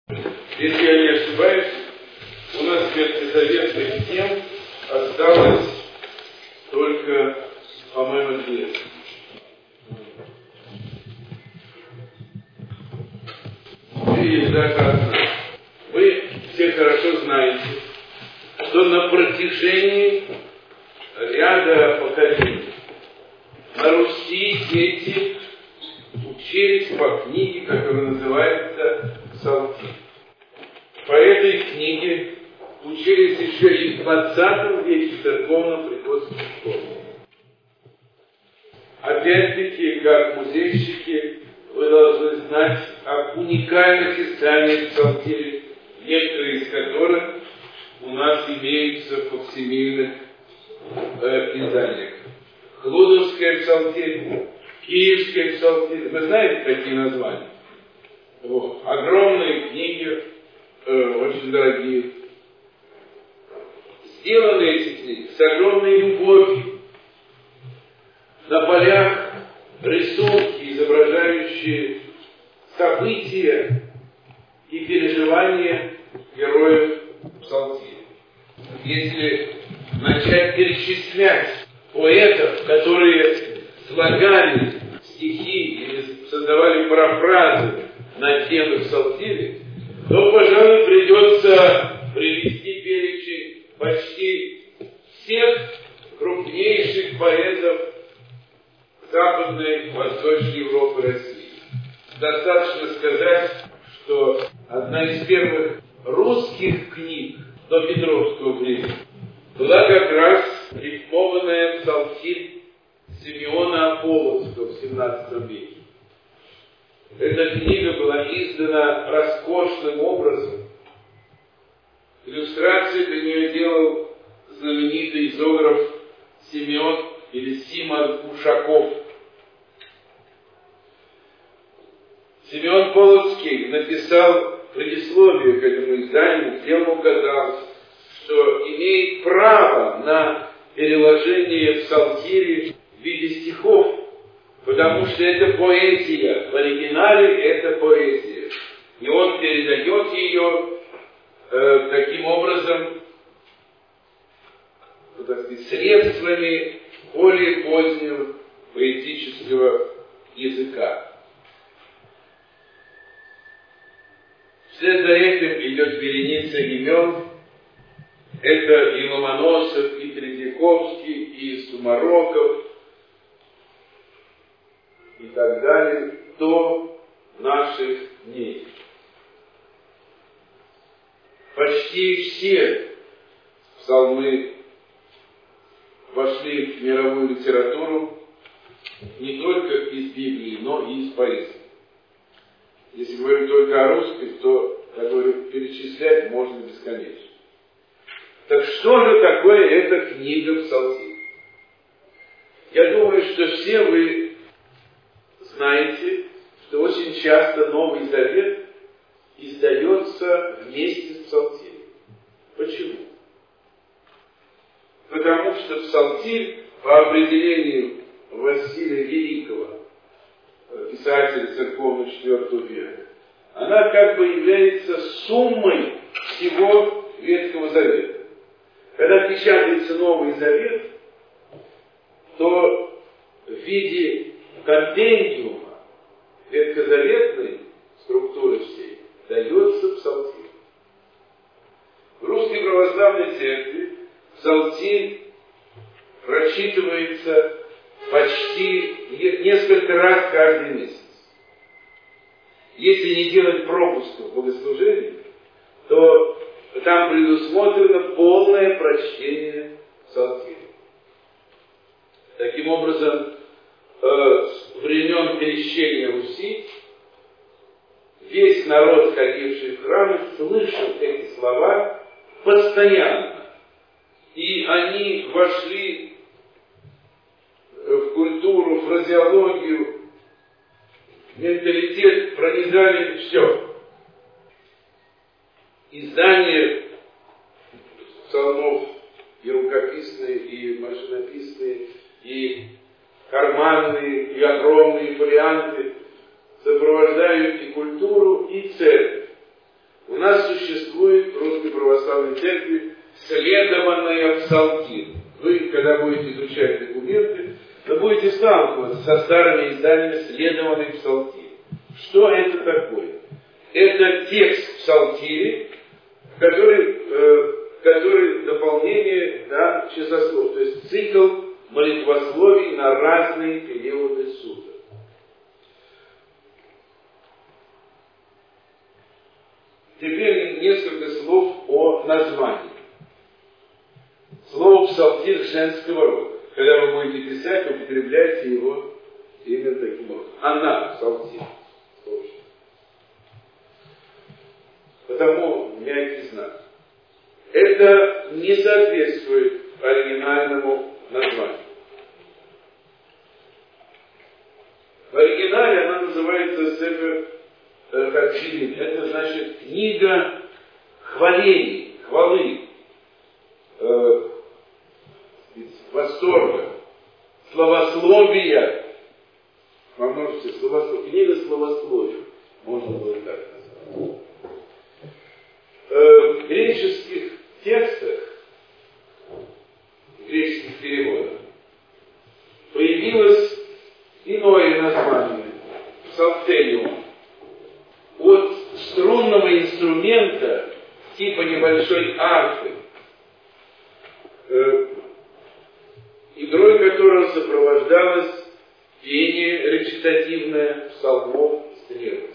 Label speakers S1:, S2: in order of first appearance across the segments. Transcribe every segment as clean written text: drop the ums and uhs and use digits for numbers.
S1: Если я не ошибаюсь, у нас ветхозаветных тем осталось только, по-моему, две. Или даже одна. Вы все хорошо знаете, что на протяжении ряда поколений на Руси дети учились по книге, которая называется «Псалтирь». По этой книге учились еще и в 20 веке в церковно-приходской школе. Опять-таки, как музейщики, вы должны знать об уникальных изданиях Псалтиря, некоторые из которых у нас имеются в факсимильных изданиях. Хлудовская Псалтирь, Киевская Псалтирь. Вы знаете такие названия? Вот. Огромные книги, очень дорогие. Сделаны эти книги с огромной любовью. На полях рисунки, изображающие события и переживания героев Псалтиря. Если начать перечислять поэтов, которые слагали стихи или создавали парафразы на темы Псалтиря, то, пожалуй, придется привести перечень почти всех крупнейших поэтов Западной, Восточной Европы, России. Достаточно сказать, что одна из первых русских книг до Петровского времени была как раз рифмованная Псалтирь Симеона Аполловского в XVII веке. Эта книга была издана роскошным образом. Иллюстрации для нее делал знаменитый изограф Симеон или Симон Ушаков. Симеон Полоцкий написал предисловие к этому изданию, где он указал, что имеет право на переложение Псалтиря в виде стихов, потому что это поэзия. В оригинале это поэзия. И он передает ее таким образом, так сказать, средствами более позднего поэтического языка. Вслед за этим идет вереница имен. Это и Ломоносов, и Третьяковский, и Сумароков, и так далее, до наших дней. Почти все псалмы вошли в мировую литературу не только из Библии, но и из поэзии. Если говорить только о русской, то, как говорю, перечислять можно бесконечно. Так что же такое эта книга Псалтирь? Я думаю, что все вы знаете, что очень часто Новый Завет издается вместе с Псалтирем. Почему? Потому что Псалтирь, по определению Василия Великого, писателя церковного IV века, она как бы является суммой всего Ветхого Завета. Когда печатается Новый Завет, то в виде компендиума ветхозаветной структуры всей дается Псалтирь. В Русской Православной Церкви Псалтирь прочитывается почти несколько раз каждый месяц. Если не делать пропуска в богослужении, то там предусмотрено полное прочтение Псалтиря. Таким образом, с времен пересечения Руси весь народ, ходивший в храмы, слышал эти слова постоянно. И они вошли в культуру, фразеологию, менталитет, пронизали все. Издания псалмов и рукописные, и машинописные, и карманные, и огромные фолианты сопровождают и культуру, и церковь. у нас существует в Русской Православной Церкви следованное псалтирь. Вы, когда будете изучать документы, вы будете сталкиваться со старыми изданиями следованный псалтирь. Что это такое? Это текст псалтири, который дополнение на часослов, то есть цикл молитвословий на разные периоды суток. Теперь несколько слов о названии. Слово псалтирь женского рода. Когда вы будете писать, употребляйте его именно таким образом. Она псалтирь. Потому мягкий знак. Это не соответствует оригинальному названию. В оригинале она называется Сефер Хатшилин. Это значит книга хвалений, хвалы, восторга, словословия. Во множестве словословия. Книга словословия. Можно было так назвать. В греческих текстах, в греческих переводах, появилось иное название – псалтелиум. От струнного инструмента типа небольшой арфы, игрой которого сопровождалось пение речитативное псалмов и стрелок.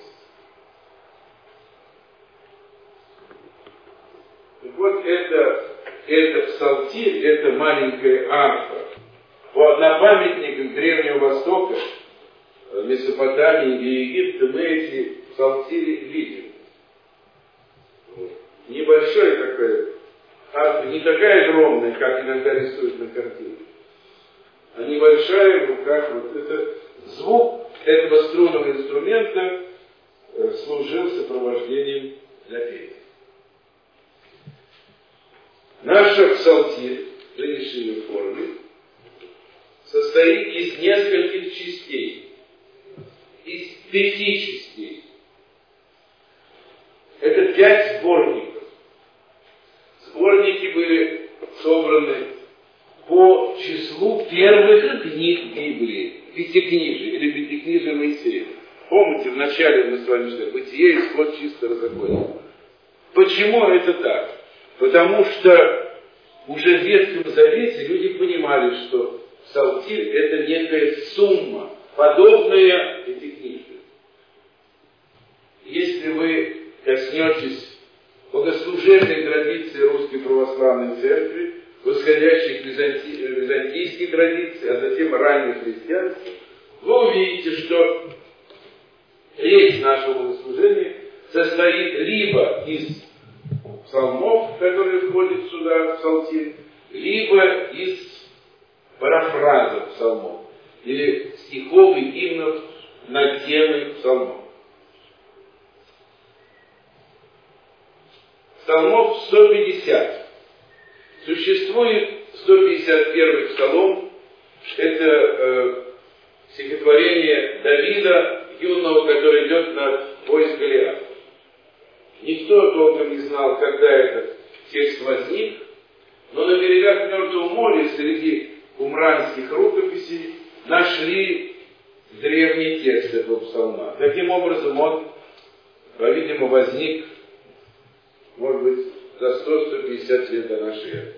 S1: Вот это псалтирь, это маленькая арфа. На памятниках Древнего Востока, Месопотамии и Египта мы эти псалтири видим. Небольшая такая арфа, не такая огромная, как иногда рисуют на картине, а небольшая в руках. Вот это звук этого струнного инструмента служил сопровождением для пения. Наша псалтирь, в нынешней ее форме, состоит из нескольких частей, из 5 частей. Это 5 сборников. Сборники были собраны по числу первых книг Библии, пятикнижия или пятикнижия Моисея. Помните, вначале мы с вами читали Бытие, Исход, Чистое, Законие. Почему это так? Потому что уже в Ветхом Завете люди понимали, что псалтирь – это некая сумма, подобная пятикнижию. Если вы коснетесь богослужебной традиции Русской Православной Церкви, восходящих византийских традиций, а затем ранних христианских, вы увидите, что речь нашего богослужения состоит либо из псалмов, которые входят сюда в псалтирь, либо из парафразов псалмов, или стихов и гимнов на темы псалмов. Псалмов 150. Существует 151 псалом, это стихотворение Давида, юного, который идет на войск Голиафа. Никто толком не знал, когда этот текст возник, но на берегах Мертвого моря среди кумранских рукописей нашли древний текст этого псалма. Таким образом, он, по-видимому, возник, может быть, за 100-150 лет до нашей эры.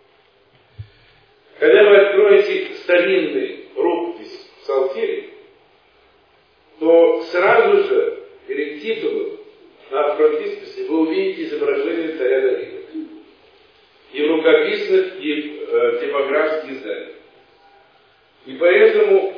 S1: Когда вы откроете старинный рукопись псалтири, то сразу же перед титулом на фронтисписе вы увидите изображение царя Давида. И в рукописных, и в типографских изданиях. И поэтому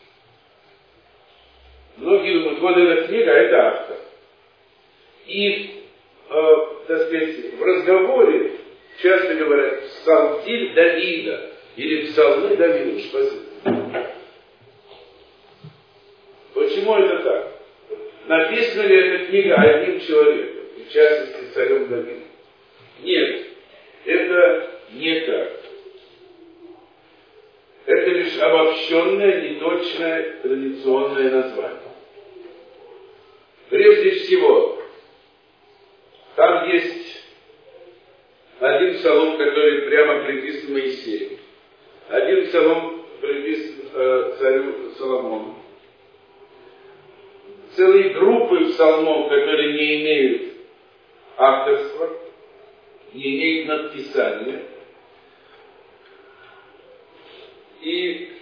S1: многие думают, вот эта книга, а это автор. И, так сказать, в разговоре часто говорят псалтирь Давида или псалмы Давида. Почему это так? Написана ли эта книга одним человеком, в частности царем Давидом? Нет, это не так. Это лишь обобщенное, неточное, традиционное название. Прежде всего, Там есть один псалом, который прямо приписан Моисею. Один псалом приписан царю Соломону. Целые группы псалмов, которые не имеют авторства, не имеют надписания. И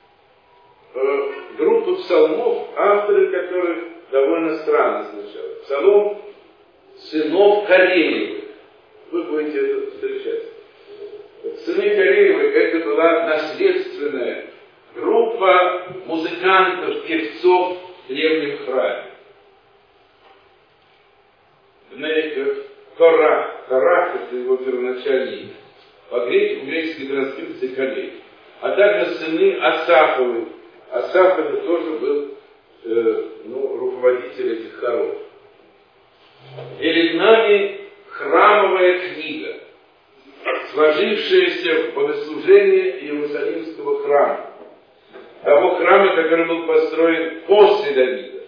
S1: группа псалмов, авторы которых довольно странно сначала. Псалом сынов Кореевых. Вы будете это встречать. Сыны Кореевы — это была наследственная группа музыкантов, певцов в древнем храме. Корах — это его первоначальное имя. В греческой транскрипции Кореи. А также сыны Асафовы. Асаф это тоже был руководитель этих хоров. Перед нами храмовая книга, сложившаяся в богослужении Иерусалимского храма. Того храма, который был построен после Давида.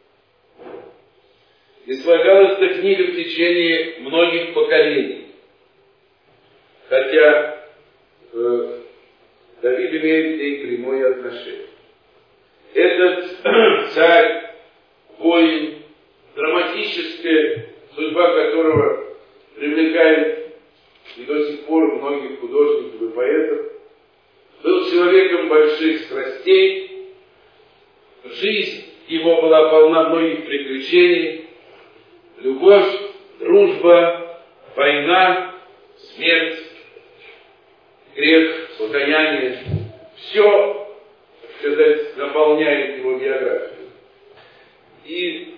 S1: И слагалась эта книга в течение многих поколений. Хотя Давид имеет к ней прямое отношение. Этот царь, воин, драматическая судьба которого привлекает и до сих пор многих художников и поэтов, был человеком больших страстей, жизнь его была полна многих приключений, любовь, дружба, война, смерть, грех, покаяние, все, сказать, наполняет его биографию. И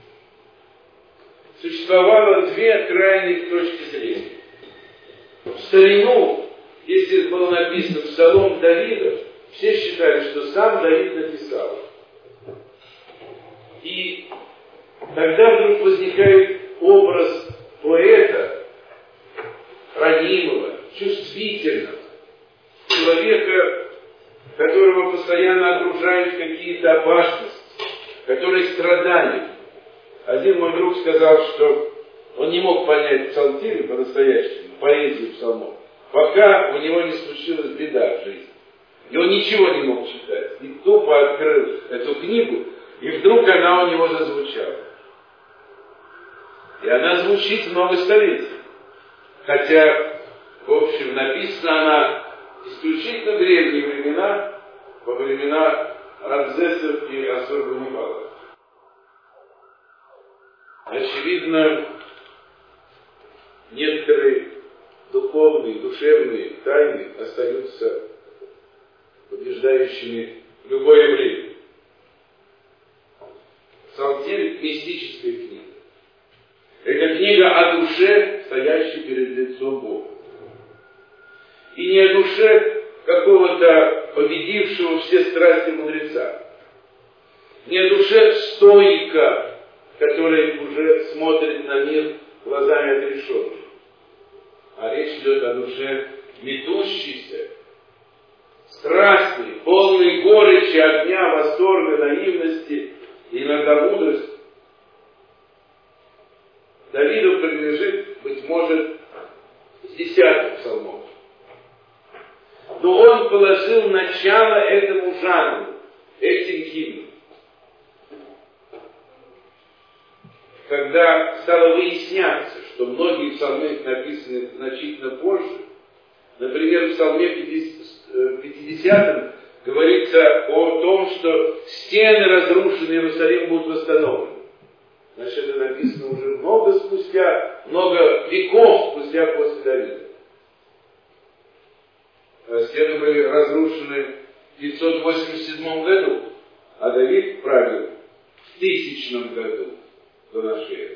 S1: существовало две крайних точки зрения. В старину, если было написано Псалом Давида, все считали, что сам Давид написал. И тогда вдруг возникает образ поэта, ранимого, чувствительного, человека, которого постоянно окружают какие-то опасности, который страдает. Один мой друг сказал, что он не мог понять псалтирь по-настоящему, поэзию псалмов, пока у него не случилась беда в жизни. И он ничего не мог читать. И тупо открыл эту книгу, и вдруг она у него зазвучала. И она звучит много столетий. Хотя, в общем, написана она исключительно в древние времена, во времена Рамзесов и Ассурбанипалов. Очевидно, некоторые духовные, душевные тайны остаются побеждающими в любое время. Псалтирь — мистическая книга. Это книга о душе, стоящей перед лицом Бога. И не о душе какого-то победившего все страсти мудреца. Не о душе стоика, который уже смотрит на мир глазами отрешенных. А речь идет о душе метущейся, страстной, полной горечи, огня, восторга, наивности и иногда мудрости. Давиду принадлежит, быть может, с 10 псалмов. Но он положил начало этому жанру, этим гимнам. Когда стало выясняться, что многие псалмы написаны значительно позже, например, в псалме 50 говорится о том, что стены разрушенные Иерусалима будут восстановлены. Значит, это написано уже много веков спустя после Давида. Стены были разрушены в 587 году, а Давид правил в 1000 году до нашей эры.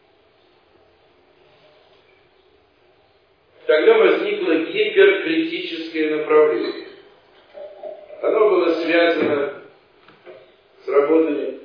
S1: Тогда возникло гиперкритическое направление. Оно было связано с работами,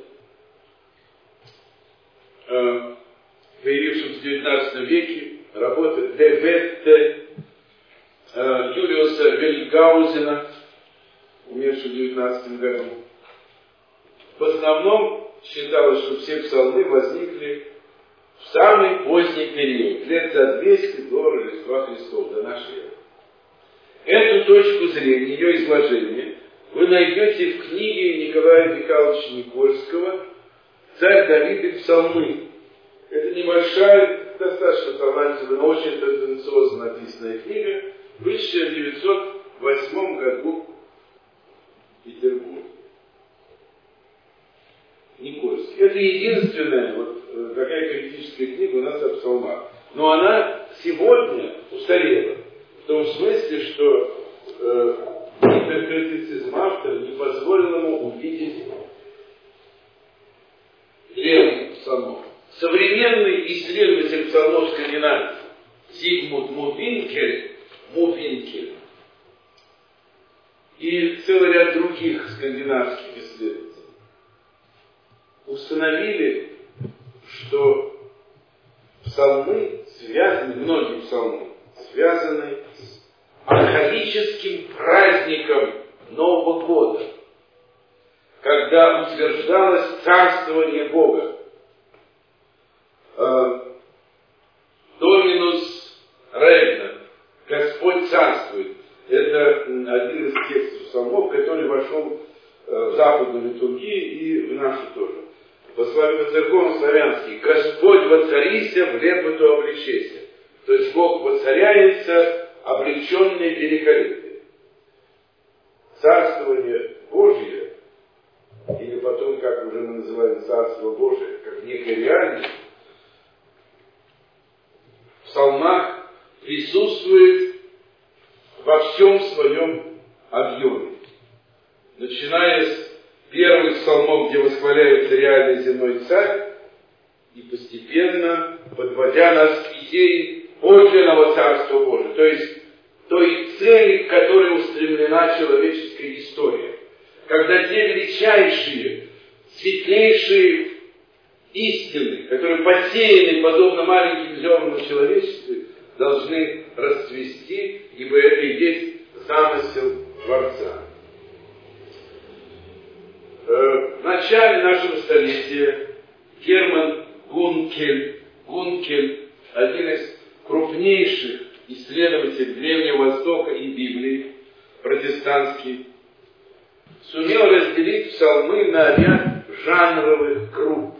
S1: появившимся в XIX веке, работы Де Ветте, Юлиуса Вельгаузена, умершего в 19 году. В основном считалось, что все псалмы возникли в самый поздний период, лет за 200 до Рождества Христова, до нашей эры. Эту точку зрения, ее изложение, вы найдете в книге Николая Михайловича Никольского «Царь Давид и Псалмы». Это небольшая, достаточно талантливая, но очень тенденциозно написанная книга, вышедшая в 1908 году в Петербурге. Никольский. Это единственная такая критическая книга у нас о псалмах. Но она сегодня устарела. В том смысле, что гиперкритицизм автора не позволил ему увидеть древних псалмов. Современный исследователь псалмов скандинавцев Зигмунд Мувинкель и целый ряд других скандинавских исследователей установили, что псалмы связаны, многие псалмы связаны с архаическим праздником Нового года, когда утверждалось царствование Бога. Доминус регнат, Господь царствует. Это один из текстов псалмов, который вошел в западную литургию и в нашу тоже. По церковно-славянски «Господь воцарися, в лепоту обличися». То есть Бог воцаряется, облеченный великолепие. Царствование Божье, или потом, как уже мы называем Царство Божие, как некая реальность, в псалмах присутствует во всем своем объеме. Начиная с первых псалмов, где восхваляется реальный земной царь, и постепенно подводя нас к идее подлинного Царства Божия, то есть той цели, к которой устремлена человеческая история. Когда те величайшие, светлейшие истины, которые посеяны подобно маленьким зернам в человечестве, должны расцвести, ибо это и есть замысел Творца. В начале нашего столетия Герман Гункель, один из крупнейших исследователей Древнего Востока и Библии, протестантский, сумел разделить псалмы на ряд жанровых групп.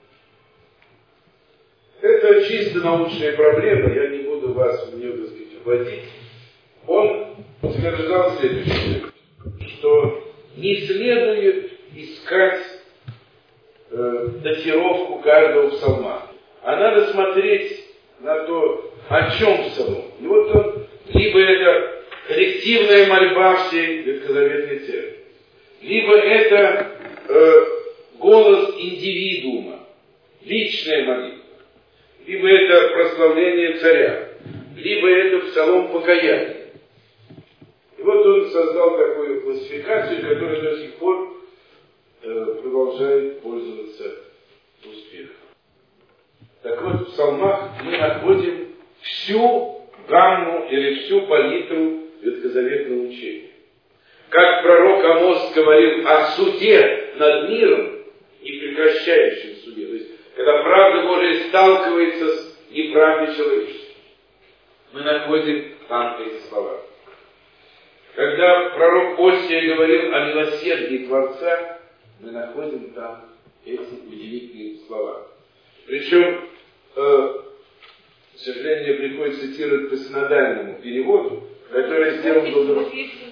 S1: Это чисто научная проблема, я не буду вас в нее, так сказать, вводить. Он утверждал следующее, что не следует искать датировку каждого псалма, а надо смотреть на то, о чем псалом. И вот он, либо это коллективная мольба всей ветхозаветной церкви, либо это голос индивидуума, личная молитва, либо это прославление царя, либо это псалом покаяния. И вот он создал такую классификацию, которая до сих пор продолжает пользоваться успехом. Так вот, в псалмах мы находим всю гамму или всю палитру ветхозаветного учения. Как пророк Амос говорил о суде над миром, непрекращающем суде, то есть, когда правда Божия сталкивается с неправдой человечества, мы находим там эти слова. Когда пророк Осия говорил о милосердии Творца, мы находим там эти удивительные слова. Причем, к сожалению, мне приходится цитировать по синодальному переводу, который сделан был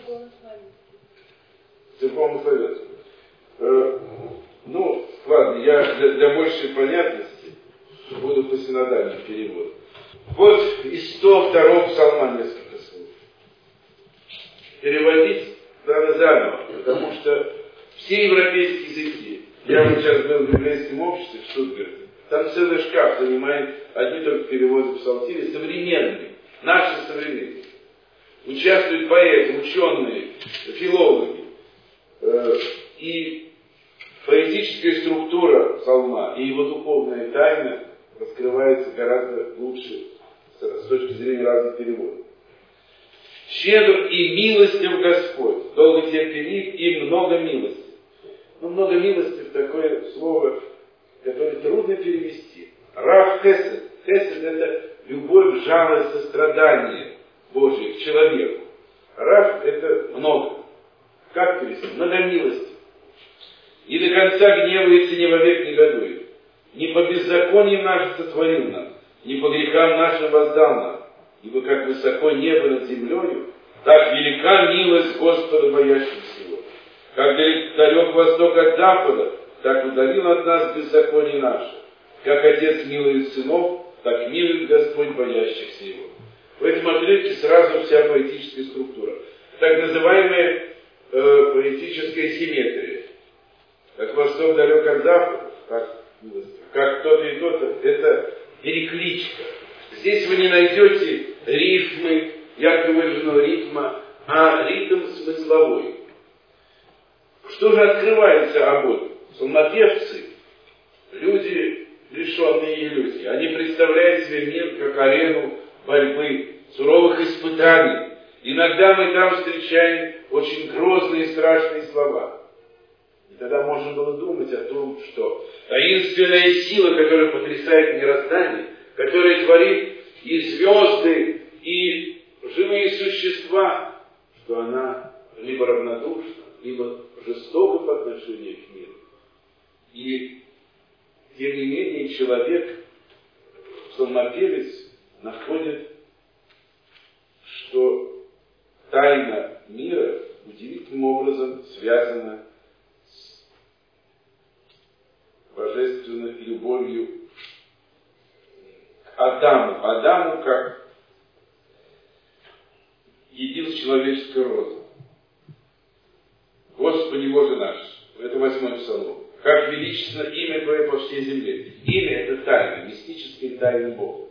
S1: церковно-славянскому. Ну, ладно, я для большей понятности буду по синодальному переводу. Вот из 102-го псалма несколько слов. Переводить надо заново, потому что все европейские языки, я вот сейчас был в библейском обществе в Штутгарте, там целый шкаф занимает одни только переводы псалтири, современные, наши современные. Участвуют поэты, ученые, филологи. И поэтическая структура псалма и его духовная тайна раскрывается гораздо лучше с точки зрения разных переводов. Щедр и милостив Господь, долготерпелив и много милости. Но много милости — такое слово, которое трудно перевести. Рав Хесед. Хесед — это любовь, жалость, сострадание Божие к человеку. Рав — это много. Как перевести? Многомилость. И до конца гневается, не вовек негодует. Не по беззакониям нашим сотворил нам, не по грехам нашим воздал нам. Ибо как высоко небо над землею, так велика милость Господа, боящихся Его. Как далек восток от запада, так удалил от нас беззаконие наше. Как Отец милует сынов, так милует Господь, боящихся Его. В этом отрывке сразу вся поэтическая структура. Так называемая поэтическая симметрия. Как восток далек от запада, как то-то и то-то, это перекличка. Здесь вы не найдете рифмы, ярко выраженного ритма, а ритм смысловой. Что же открывается обоим? Псалмопевцы, люди, лишенные иллюзий. Они представляют себе мир как арену борьбы, суровых испытаний. Иногда мы там встречаем очень грозные и страшные слова. И тогда можно было думать о том, что таинственная сила, которая потрясает мироздание, которая творит и звезды, и живые существа, что она либо равнодушна, либо жестока по отношению к миру. И тем не менее человек, псалмопевец, находит, что тайна мира удивительным образом связана с божественной любовью к Адаму. Адаму как единый человеческий род. Господи Боже наш, это 8-й псалом. Как величественно имя Твое по всей земле. Имя — это тайна, мистическая тайна Бога.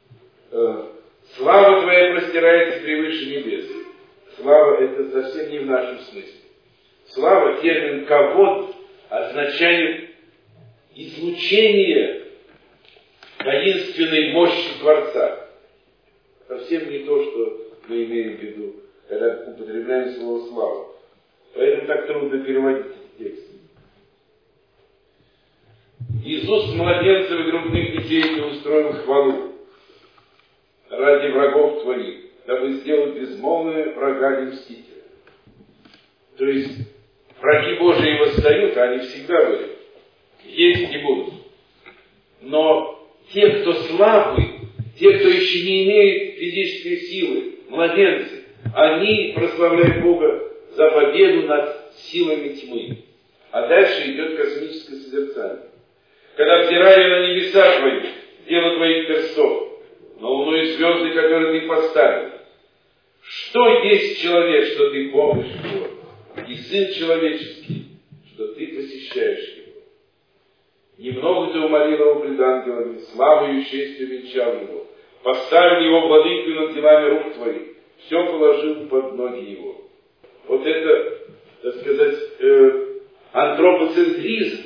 S1: Слава Твоя простирается превыше небес. Слава — это совсем не в нашем смысле. Слава, термин «кавод», означает излучение таинственной мощи Творца. Совсем не то, что мы имеем в виду, когда употребляем слово «слава». Поэтому так трудно переводить эти тексты. Из уст младенцев и грудных детей Ты устроил хвалу ради врагов Твоих, дабы сделать безмолвное врага не мстителя. То есть враги Божии восстают, а они всегда были, есть и будут. Но те, кто слабы, те, кто еще не имеет физической силы, младенцы, они прославляют Бога за победу над силами тьмы. А дальше идет космическое созерцание. Когда взирали на небеса Твои, дело Твоих перстов, на луну и звезды, которые Ты поставил. Что есть человек, что Ты помнишь его, и сын человеческий, что Ты посещаешь его? Немного Ты умолил его пред ангелами, славою и честью венчал его, поставил его владыку над делами рук Твоих, все положил под ноги его. Вот это, так сказать, антропоцентризм,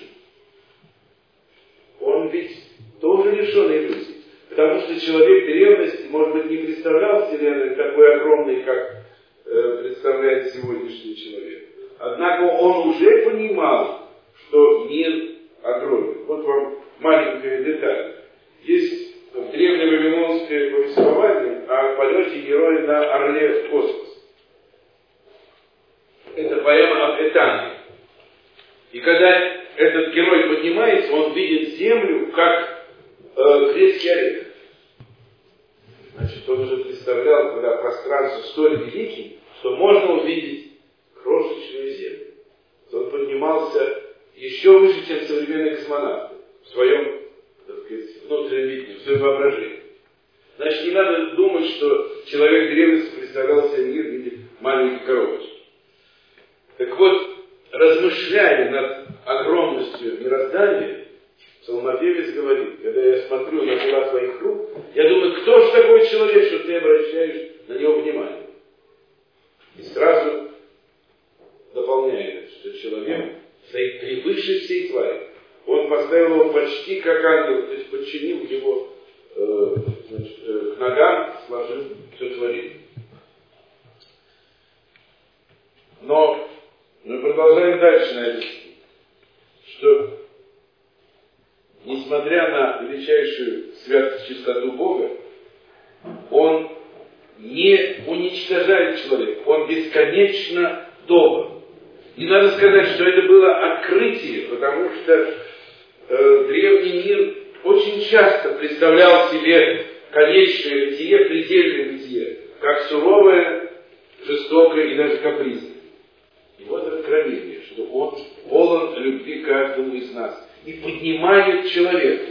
S1: он ведь тоже лишен иллюзий. Потому что человек древности, может быть, не представлял Вселенную такой огромной, как представляет сегодняшний человек. Однако он уже понимал, что мир огромен. Вот вам маленькая деталь. Есть древнее вавилонское повествование о полете героя на орле в космос. Это поэма об Этане. И когда этот герой поднимается, он видит землю как грецкий орех. Значит, он уже представлял, когда пространство столь великим, что можно увидеть крошечную землю. Он поднимался еще выше, чем современные космонавты в своем, так сказать, внутреннем видении, в своем воображении. Значит, не надо думать, что человек древности представлял себе мир в виде маленькой коробочки. Так вот, размышляя над огромностью мироздания, псалмопевец говорит: когда я смотрю на дела Твоих рук, я думаю, кто же такой человек, что Ты обращаешь на него внимание? И сразу дополняет, что человек стоит превыше всей твари. Он поставил его почти как ангел, то есть подчинил его к ногам, сложил все творение. Но мы продолжаем дальше на это, что несмотря на величайшую не уничтожает человека, он бесконечно добр. И надо сказать, что это было открытие, потому что древний мир очень часто представлял себе конечное бытие, предельное бытие, как суровое, жестокое и даже капризное. И вот откровение, что он полон любви к каждому из нас и поднимает человека.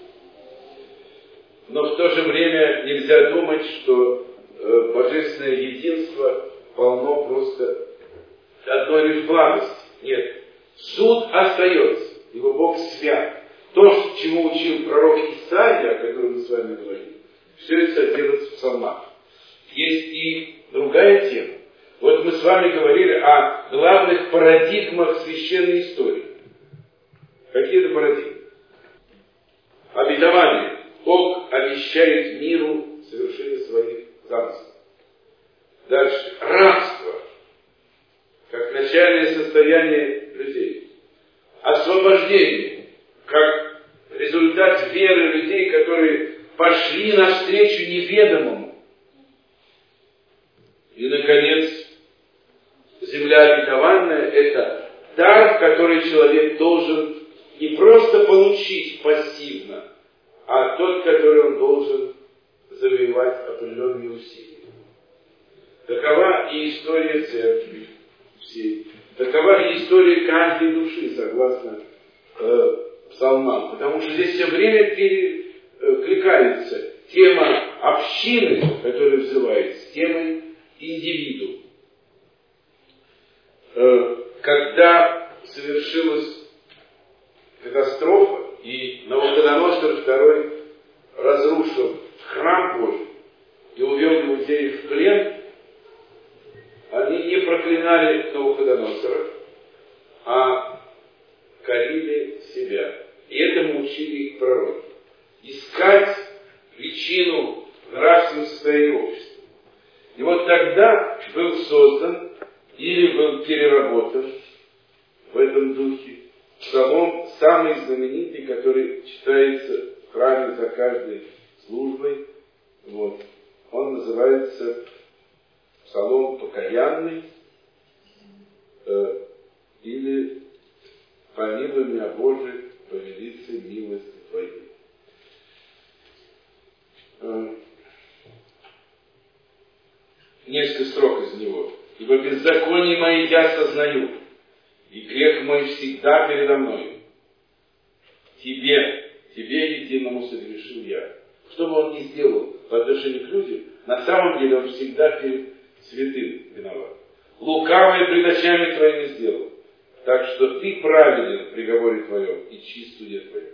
S1: Но в то же время нельзя думать, что божественное единство полно просто одной лишь благости. Нет. Суд остается, ибо Бог свят. То, чему учил пророк Исаия, о котором мы с вами говорили, все это содержится в псалмах. Есть и другая тема. Вот мы с вами говорили о главных парадигмах священной истории. Какие это парадигмы? Обетование. Бог обещает миру совершение своих замыслов. Дальше. Рабство. Как начальное состояние людей. Освобождение. Как результат веры людей, которые пошли навстречу неведомому. И, наконец, земля обетованная – это дар, который человек должен не просто получить пассивно, а тот, который он должен завоевать определенными усилиями. Такова и история церкви всей. Такова и история каждой души, согласно псалмам. Потому что здесь все время перекликается тема общины, которая взывает, с темой индивиду. Когда совершилась катастрофа, и Навуходоносор II разрушил храм Божий и увел иудеев в плен, они не проклинали Навуходоносора, а корили себя. И этому учили их пророки. Искать причину нравственного состояния общества. И вот тогда был создан или был переработан в этом духе псалом, самый знаменитый, который читается в храме за каждой службой. Вот. Он называется псалом покаянный или «Помилуй меня, Боже, по велице милости Твоей». Несколько строк из него. «Ибо беззаконие мои я сознаю, и грех мой всегда передо мной. Тебе единому согрешил я». Что бы он ни сделал по отношению к людям, на самом деле он всегда перед святым виноват. Лукавое пред очами твоими сделал, так что ты праведен в приговоре твоем и чист в суде твоем.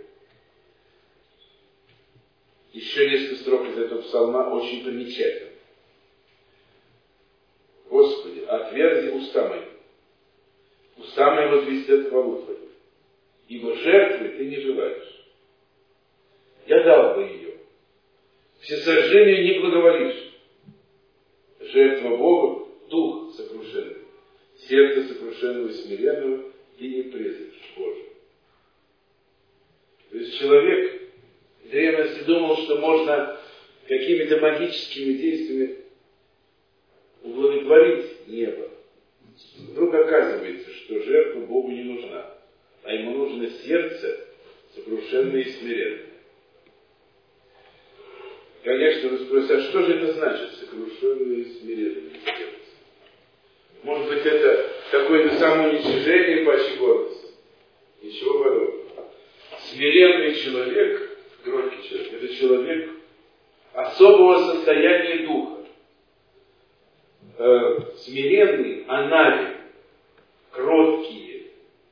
S1: Еще несколько строк из этого псалма очень примечательны. Господи, отверзи уста мои. Уста мои возвестят хвалу Твою. Ибо жертвы Ты не желаешь. Я дал бы ее. Всесожжению не благоволишь. Жертва Богу — дух сокрушенный. Сердце сокрушенного и смиренного Ты не презришь, Боже. То есть человек в древности думал, что можно какими-то магическими действиями удовлетворить небо. Вдруг оказывается, что жертва Богу не нужна, а ему нужно сердце сокрушенное и смиренное. Конечно, вы спросите, а что же это значит, сокрушенное и смиренное сердце? Может быть, это какое-то самоуничижение паче гордости? Ничего подобного. Смиренный человек, кроткий человек, это человек особого состояния духа. Смиренные, анави, кроткие,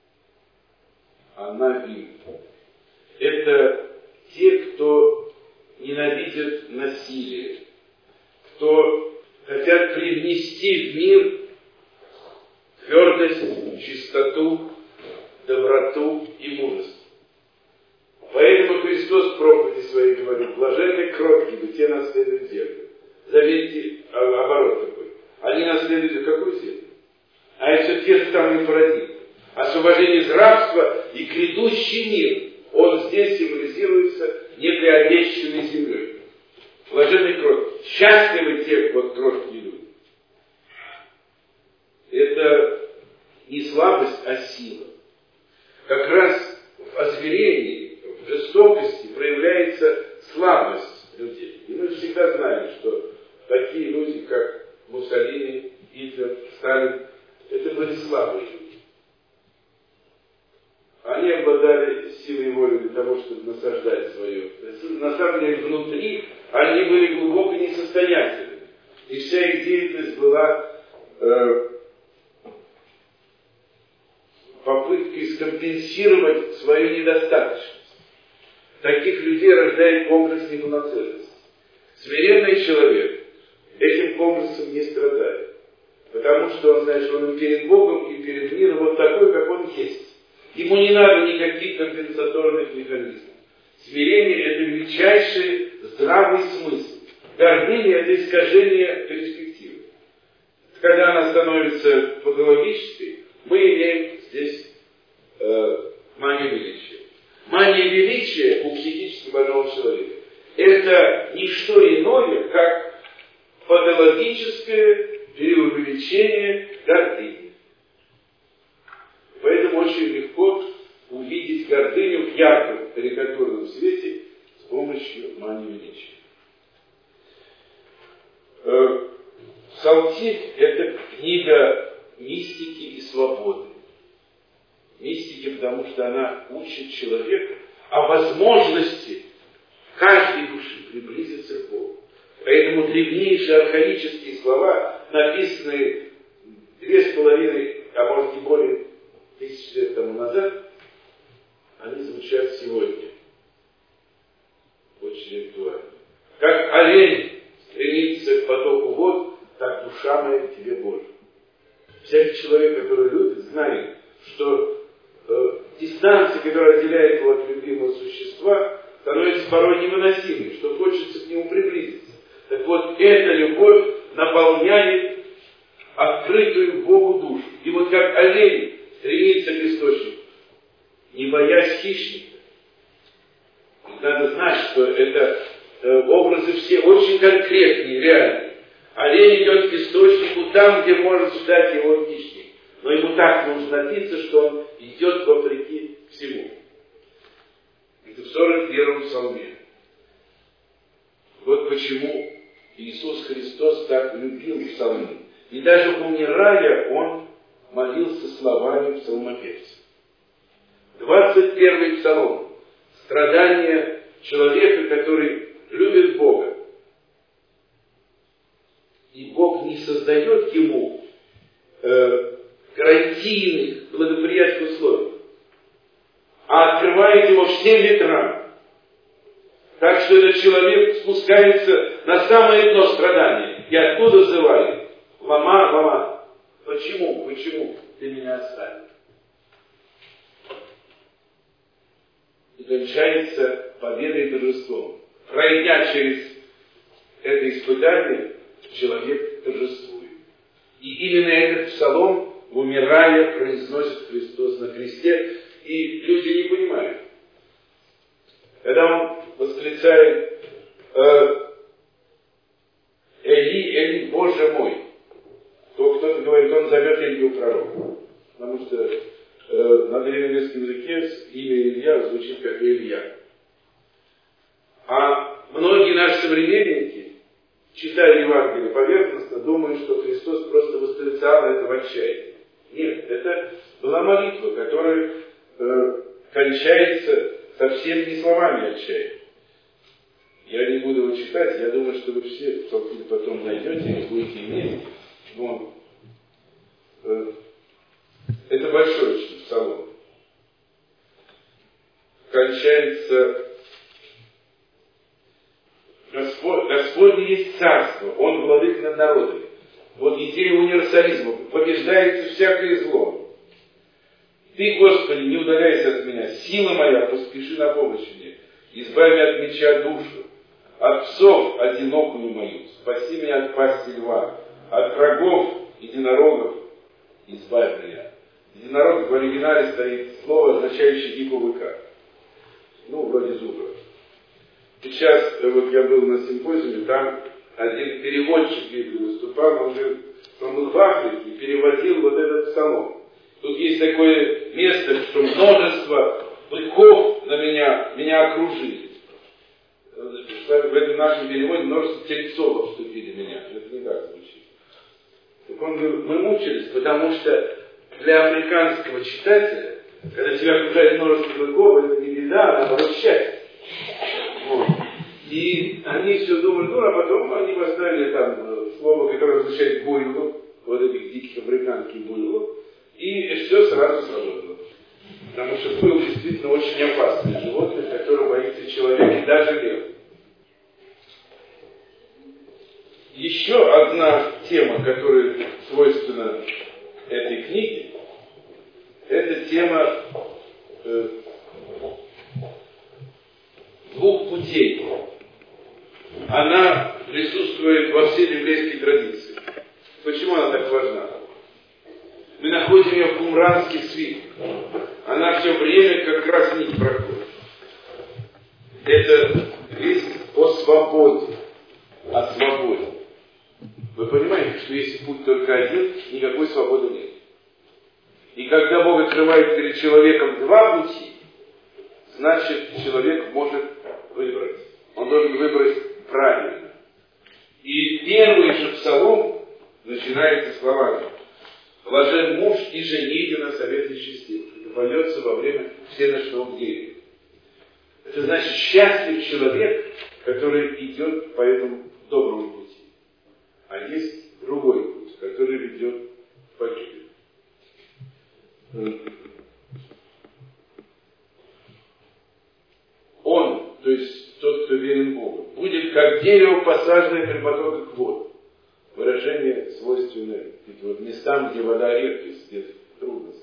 S1: анави. Это те, кто ненавидят насилие, кто хотят привнести в мир твердость, чистоту, доброту и мужество. Поэтому Христос в проповеди своей говорит: блаженны кроткие, ибо те наследуют землю. Заметьте оборот такой. Они наследуют какую землю? А это те же самые парадигмы. Освобождение из рабства и грядущий мир. Он здесь символизируется некой обещанной землей. Блаженны кроткие. Счастливы те, вот кроткие люди. Это не слабость, а сила. Как раз в озверении, в жестокости проявляется слабость людей. И мы всегда знаем, что такие люди, как Муссолини, Гитлер, Сталин, это были слабые люди. Они обладали силой воли для того, чтобы насаждать свое. На самом деле, внутри они были глубоко несостоятельны. И вся их деятельность была попыткой скомпенсировать свою недостаточность. Таких людей рождает комплекс неполноценности. Смиренный человек этим комплексом не страдает. Потому что он знает, что он и перед Богом, и перед миром вот такой, как он есть. Ему не надо никаких компенсаторных механизмов. Смирение – это величайший здравый смысл. Гордыня – это искажение перспективы. Когда она становится патологической, мы имеем здесь манию величия. Мания величия у психически больного человека – это не что иное, как патологическое преувеличение гордыни. Поэтому очень легко увидеть гордыню в ярком карикатурном свете с помощью мании величия. Псалтирь – это книга мистики и свободы. Мистики, потому что она учит человека о возможности каждой души приблизиться к Богу. Поэтому древнейшие архаические слова, написанные 2,5, а может и более 1000 лет тому назад, они звучат сегодня очень актуально. Как олень стремится к потоку вод, так душа моя к тебе, Боже. Всякий человек, который любит, знает, что дистанция, которая отделяет его от любимого существа, становится порой невыносимой, что хочется к нему приблизиться. Так вот, эта любовь наполняет открытую Богу душу. И вот как олень стремится к источнику, не боясь хищника. Надо знать, что это образы все очень конкретные, реальные. Олень идет к источнику там, где может ждать его хищник. Но ему так нужно напиться, что он идет вопреки всему. Это в 41-м псалме. Вот почему Иисус Христос так любил псалмы. И даже умирая, Он молился словами псалмопевца. 21-й псалом. Страдания человека, который любит Бога. И Бог не создает ему гарантийных благоприятных условий, а открывает его всем ветрам. Так что этот человек спускается на самое дно страдания и оттуда взывает: лама, лама. Почему ты меня оставил? И кончается победой и торжеством. Пройдя через это испытание, человек торжествует. И именно этот псалом, умирая, произносит Христос на кресте, и люди не понимают. Когда он восклицает: Эли, Эли, Боже мой, то кто-то говорит, он зовет Илью пророка. Потому что на древнееврейском языке имя Илья звучит как Илья. А многие наши современники, читая Евангелие поверхностно, думают, что Христос просто восклицал это в отчаянии. Нет, это была молитва, которая кончается совсем не словами отчаяния. Я не буду его читать, я думаю, что вы все псалтирь потом найдете и будете иметь. Но это большой очень псалом. Кончается: Господне есть царство, Он владык над народами. Вот идея универсализма. Побеждается всякое зло. Ты, Господи, не удаляйся от меня. Сила моя, поспеши на помощь мне. Избави от меча душу. От псов одинокую мою. Спаси меня от пасти льва. От врагов единорогов избавь меня. Единорог в оригинале стоит слово, означающее дикого быка. Ну, вроде зубра. Сейчас, вот я был на симпозиуме, там один переводчик Библии выступал, он был в Африке и переводил вот этот псалом. Тут есть такое место, что множество быков на меня окружили. В этом нашем переводе множество тельцов обступили меня. Это не так звучит. Так он говорит, мы мучились, потому что для африканского читателя, когда тебя окружает множество быков, это не беда, а наоборот счастье. Вот. И они все думали, а потом они поставили там слово, которое означает буйвол, вот этих диких африканских буйволов, и все сразу сработало. Потому что буйвол действительно очень опасное животное, которое боится человека и даже лев. Еще одна тема, которая свойственна этой книге, это тема двух путей. Она присутствует во всей библейской традиции. Почему она так важна? Мы находим ее в кумранских свитках. Она все время как раз нить проходит. Это весть о свободе. О свободе. Вы понимаете, что если путь только один, никакой свободы нет. И когда Бог открывает перед человеком два пути, значит, человек может выбрать. Он должен выбрать правильно. И первый же псалом начинается словами: «Блажен муж и жене на совет нечестивых». Это поется во время всеночного бдения. Это значит, счастлив человек, который идет по этому доброму пути. А есть другой путь, который ведет к погибели. Он, то есть тот, кто верен Богу, будет как дерево, посаженное при потоках вод. Выражение свойственное вот местам, где вода редкость, где трудность.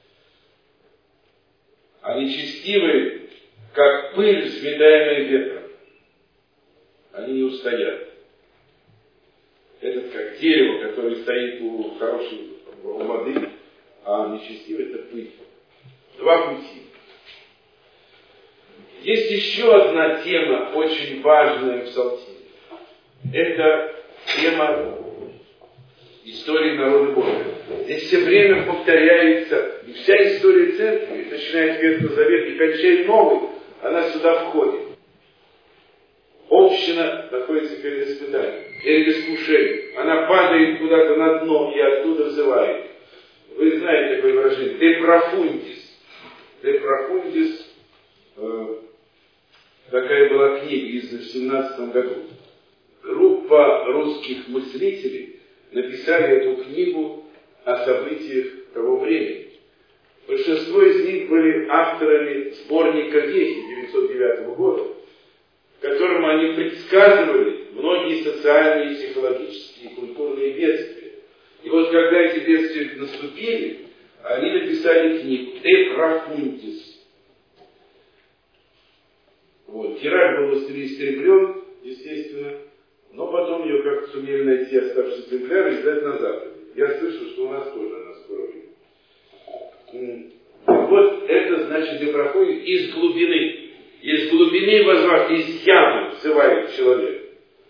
S1: А нечестивые, как пыль, сметаемая ветром. Они не устоят. Этот как дерево, которое стоит у хорошей воды, а нечестивый это пыль. Два пути. Есть еще одна тема, очень важная в Псалтире. Это тема истории народа Божьего. Здесь все время повторяется, и вся история церкви, начиная с Ветхого Завета и кончая новый, она сюда входит. Община находится перед испытанием, перед искушением. Она падает куда-то на дно и оттуда взывает. Вы знаете такое выражение «de profundis». «De profundis» такая была книга, издана в 17 году. Группа русских мыслителей написали эту книгу о событиях того времени. Большинство из них были авторами сборника «Вехи» 1909 года, в котором они предсказывали многие социальные, психологические и культурные бедствия. И вот когда эти бедствия наступили, они написали книгу «De profundis». Вот. Тираж был истреблен, естественно, но потом ее как-то сумели найти оставшиеся экземпляры и сдать на Западе. Я слышал, что у нас тоже она скоро выйдет. Вот это значит, где проходит из глубины. Из глубины возврат, из ямы взывает человек.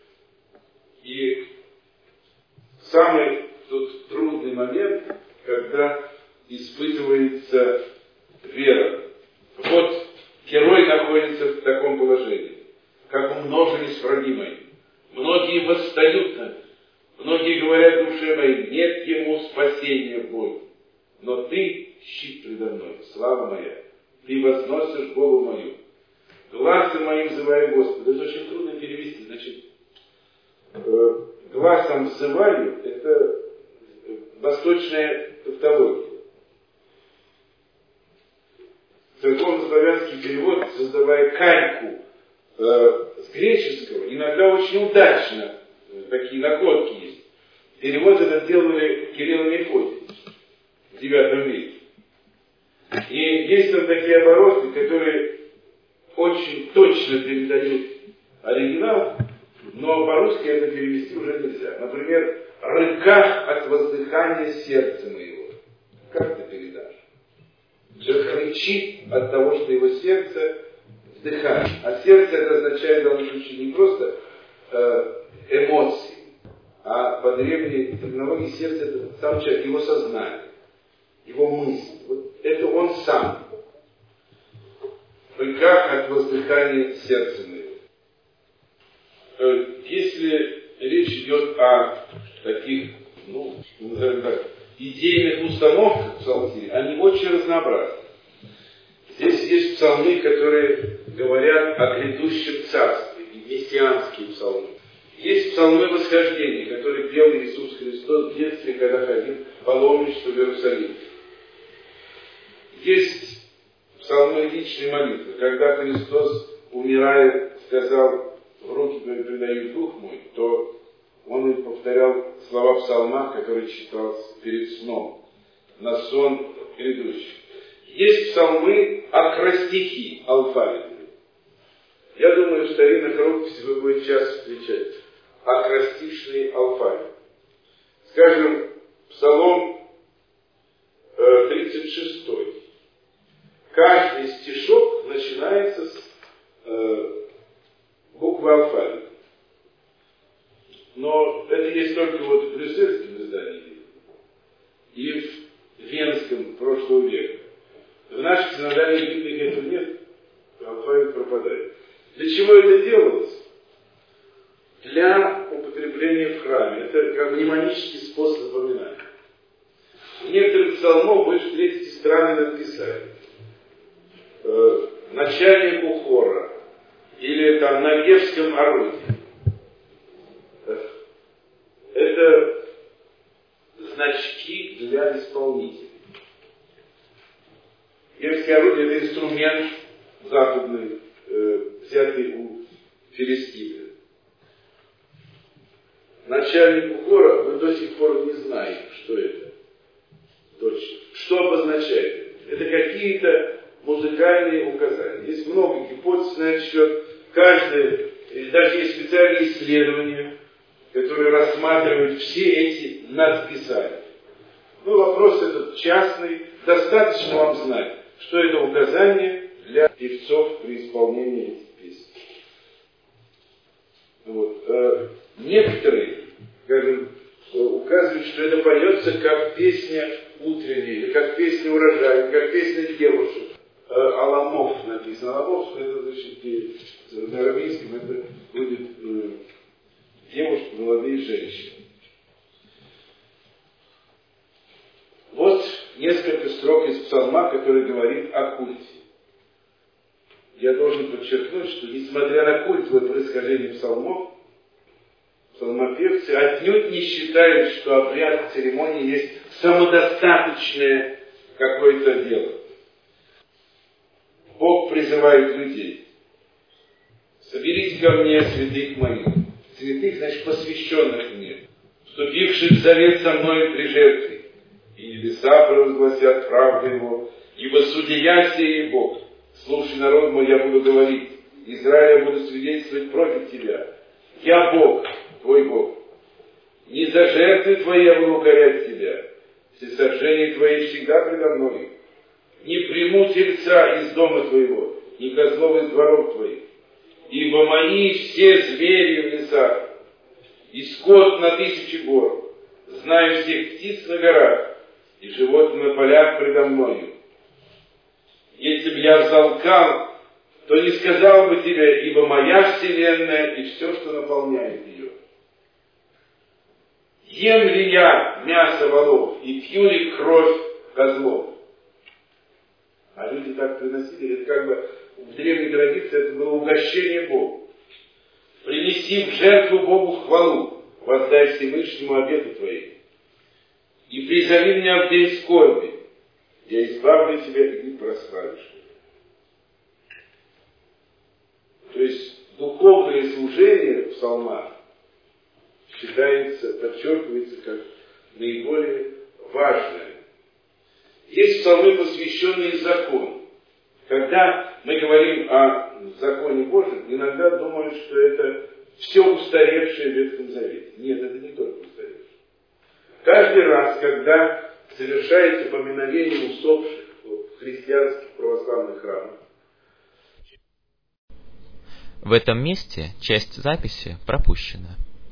S1: И самый тут трудный момент, когда испытывается вера. Вот герой находится в таком положении, как умножились враги мои. Многие восстают на них. Многие говорят душе моей, нет ему спасения в Боге. Но ты, щит предо мной, слава моя, ты возносишь голову мою. Гласом моим взываю Господа. Это очень трудно перевести. Значит, гласом взываю, это восточная тавтология. Церковно-славянский перевод, создавая кальку с греческого, иногда очень удачно, такие находки есть. Перевод этот делали Кирилл и Мефодий в IX веке. И есть там такие обороты, которые очень точно передают оригинал, но по-русски это перевести уже нельзя. Например, «рыках от воздыхания сердца моего». Как ты передашь? Человек кричит от того, что его сердце дыхание. А сердце это означает в данном случае не просто эмоции, а по древней терминологии сердце это сам человек, его сознание, его мысль. Вот это он сам. Как от воздыхания сердца моего. Если речь идет о таких, назовем так, идейных установках в псалтире, они очень разнообразны. Здесь есть псалмы, которые говорят о грядущем царстве, и мессианские псалмы. Есть псалмы восхождения, которые пел Иисус Христос в детстве, когда ходил в паломничество в Иерусалим. Есть псалмы личной молитвы, когда Христос, умирая, сказал: в руки твои предаю дух мой, то он и повторял слова псалма, которые читал перед сном, на сон грядущий. Есть псалмы акростихи, алфавитные. Я думаю, в старинных рукописях вы будете часто встречать акростичный алфавит. Скажем, псалом 36. Каждый стишок начинается с буквы алфавита. Но это есть только вот в брюссельском издании и в венском прошлого века. В наших синодальных библиях этого нет, алфавит пропадает. Для чего это делалось? Для употребления в храме. Это как мнемонический способ запоминания. В некоторых псалмах вы встретите странные надписания. Начальнику хора или там на Гевском орудии. Это значки для исполнителей. Гевское орудие — это инструмент западный, взятый у филистимлян. Начальнику хора вы до сих пор не знаете, что это точно. Что обозначает? Это какие-то музыкальные указания. Есть много гипотез на этот счет. Каждое, даже есть специальные исследования, которые рассматривают все эти надписания. Вопрос этот частный. Достаточно вам знать, что это указание для певцов при исполнении этих песен. Некоторые, скажем, указывают, что это поется как песня утренняя, или как песня урожая, как песня девушек. Аламов написано. Аламов, это значит, на арамейском это будет девушки, молодые женщины. Вот несколько строк из псалма, который говорит о культе. Я должен подчеркнуть, что несмотря на культовое происхождение псалмов, псалмопевцы отнюдь не считают, что обряд церемонии есть самодостаточное какое-то дело. Бог призывает людей: соберись ко мне, святых моих. Святых, значит, посвященных мне, вступивших в завет со мной при жертве. И небеса провозгласят правду его, ибо судья сей Бог. Слушай, народ мой, я буду говорить. Израиль, я буду свидетельствовать против тебя. Я Бог, твой Бог. Не за жертвы твои я буду укорять тебя. Всесожжения твои всегда предо мной. Не приму тельца из дома твоего, ни козлов из дворов твоих. Ибо мои все звери в лесах, и скот на 1000 гор. Знаю всех птиц на горах, и животных на полях предо мною. Если бы я взалкал, то не сказал бы тебе, ибо моя вселенная и все, что наполняет ее. Ем ли я мясо волов и пью ли кровь козлов? А люди так приносили, это как бы в древней традиции это было угощение Богу. Принеси в жертву Богу хвалу, воздай Всевышнему обеты твои. И призови меня в день скорби, я избавлю тебя и не прославишь. То есть духовное служение в псалмах считается, подчеркивается как наиболее важное. Есть псалмы, посвященные закону. Когда мы говорим о законе Божьем, иногда думают, что это все устаревшее в Ветхом Завете. Нет, это не только устаревшее. Каждый раз, когда совершается поминовение усопших в христианских православных храмах,
S2: В этом месте часть записи пропущена.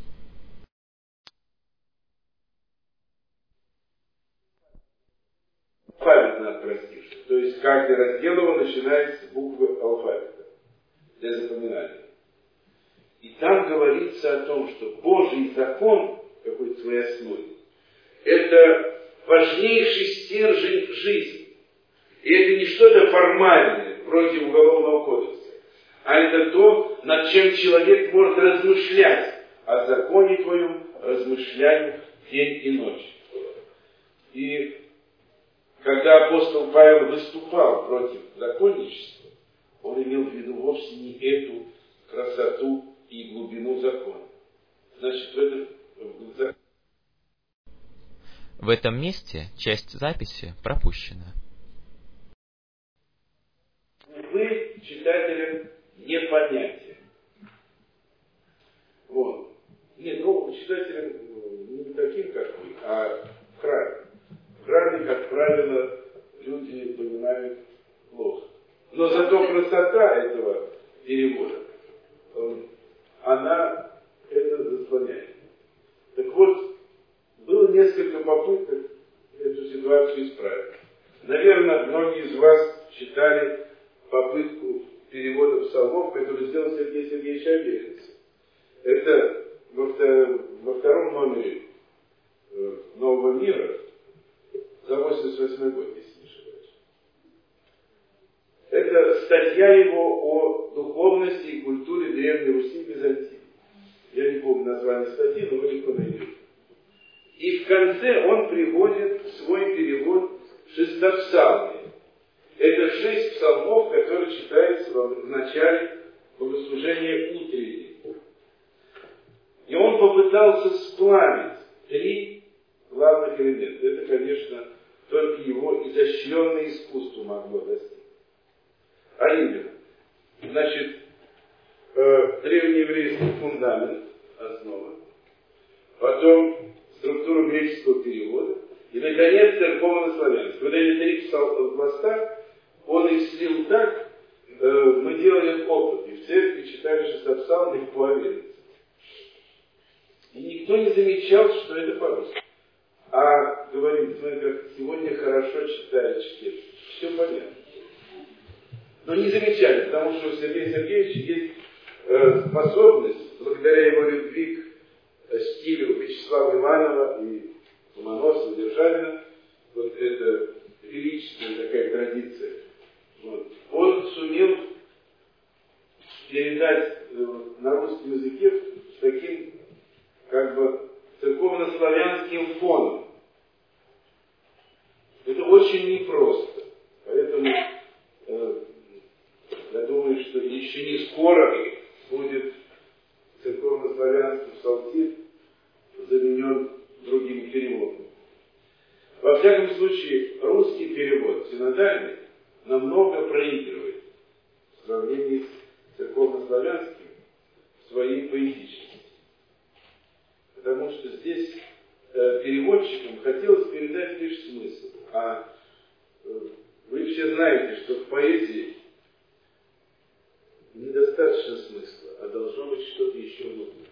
S1: Алфавит надо простишь. То есть каждый раздел его начинается с буквы алфавита для запоминания. И там говорится о том, что Божий закон, какой-то своей основе, это важнейший стержень жизни. И это не что-то формальное, вроде Уголовного кодекса, а это то, над чем человек может размышлять. О законе твоем размышляю день и ночь. И когда апостол Павел выступал против законничества, он имел в виду вовсе не эту красоту и глубину закона. Значит,
S2: В этом месте часть записи пропущена.
S1: Вы, читателям, не понятие. Вот. Нет, читателям не таким, как вы, а в храме. В храме, как правило, люди понимают плохо. Но зато красота этого перевода, она это заслоняет. Так вот, было несколько попыток эту ситуацию исправить. Наверное, многие из вас читали попытку перевода псалмов, которую сделал Сергей Сергеевич Аверинцев. Это во втором номере «Нового мира» за 88 год, если не ошибаюсь. Это статья его о духовности и культуре Древней Руси и Византии. Я не помню название статьи, но вы легко найдете. И в конце он приводит свой перевод шестопсалмия. Это 6 псалмов, которые читаются в начале богослужения утреннего. И он попытался сплавить 3 главных элемента. Это, конечно, только его изощренное искусство могло достичь. А именно, значит, древнееврейский фундамент, основа, потом структуру греческого перевода, и, наконец, церковно-славянский. Вот эти 3 пласта он их слил так, мы делали опыт, и в церкви читали шестопсалмие по Аверинцеву. И никто не замечал, что это по-русски. А говорит, мы как сегодня хорошо читают чтец. Все понятно. Но не замечали, потому что у Сергея Сергеевича есть способность, благодаря его любви к стилю Вячеслава Иванова и Ломоносова, Державина, вот это величественная такая традиция. Вот. Он сумел передать на русском языке с таким, как бы, церковно-славянским фоном. Это очень непросто. Поэтому я думаю, что еще не скоро будет церковно-славянский псалтирь заменен другим переводом. Во всяком случае, русский перевод синодальный намного проигрывает в сравнении с церковно-славянским в своей поэтичности. Потому что здесь переводчикам хотелось передать лишь смысл. А вы все знаете, что в поэзии недостаточно смысла, а должно быть что-то еще внутри.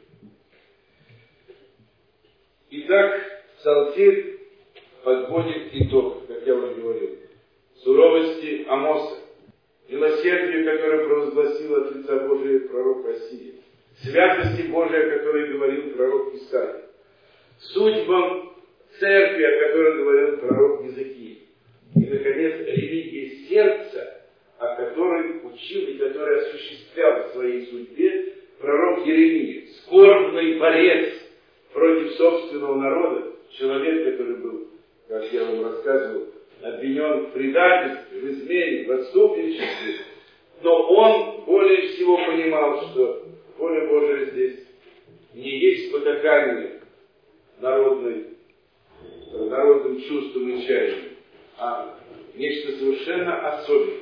S1: Итак, псалтирь подводит итог, как я уже говорил, суровости Амоса, милосердию, которое провозгласил от лица Божия пророк Осия, святости Божией, о которой говорил пророк Исаия, судьбам церкви, о которой говорил пророк Иезекииль, и, наконец, религии сердца, о которой учил и который осуществлял в своей судьбе пророк Иеремия, скорбный борец против собственного народа, человек, который был, как я вам рассказывал, обвинен в предательстве, в измене, в отступничестве, но он более всего понимал, что воля Божия здесь не есть потакание народным чувством и чаянием, а нечто совершенно особенное.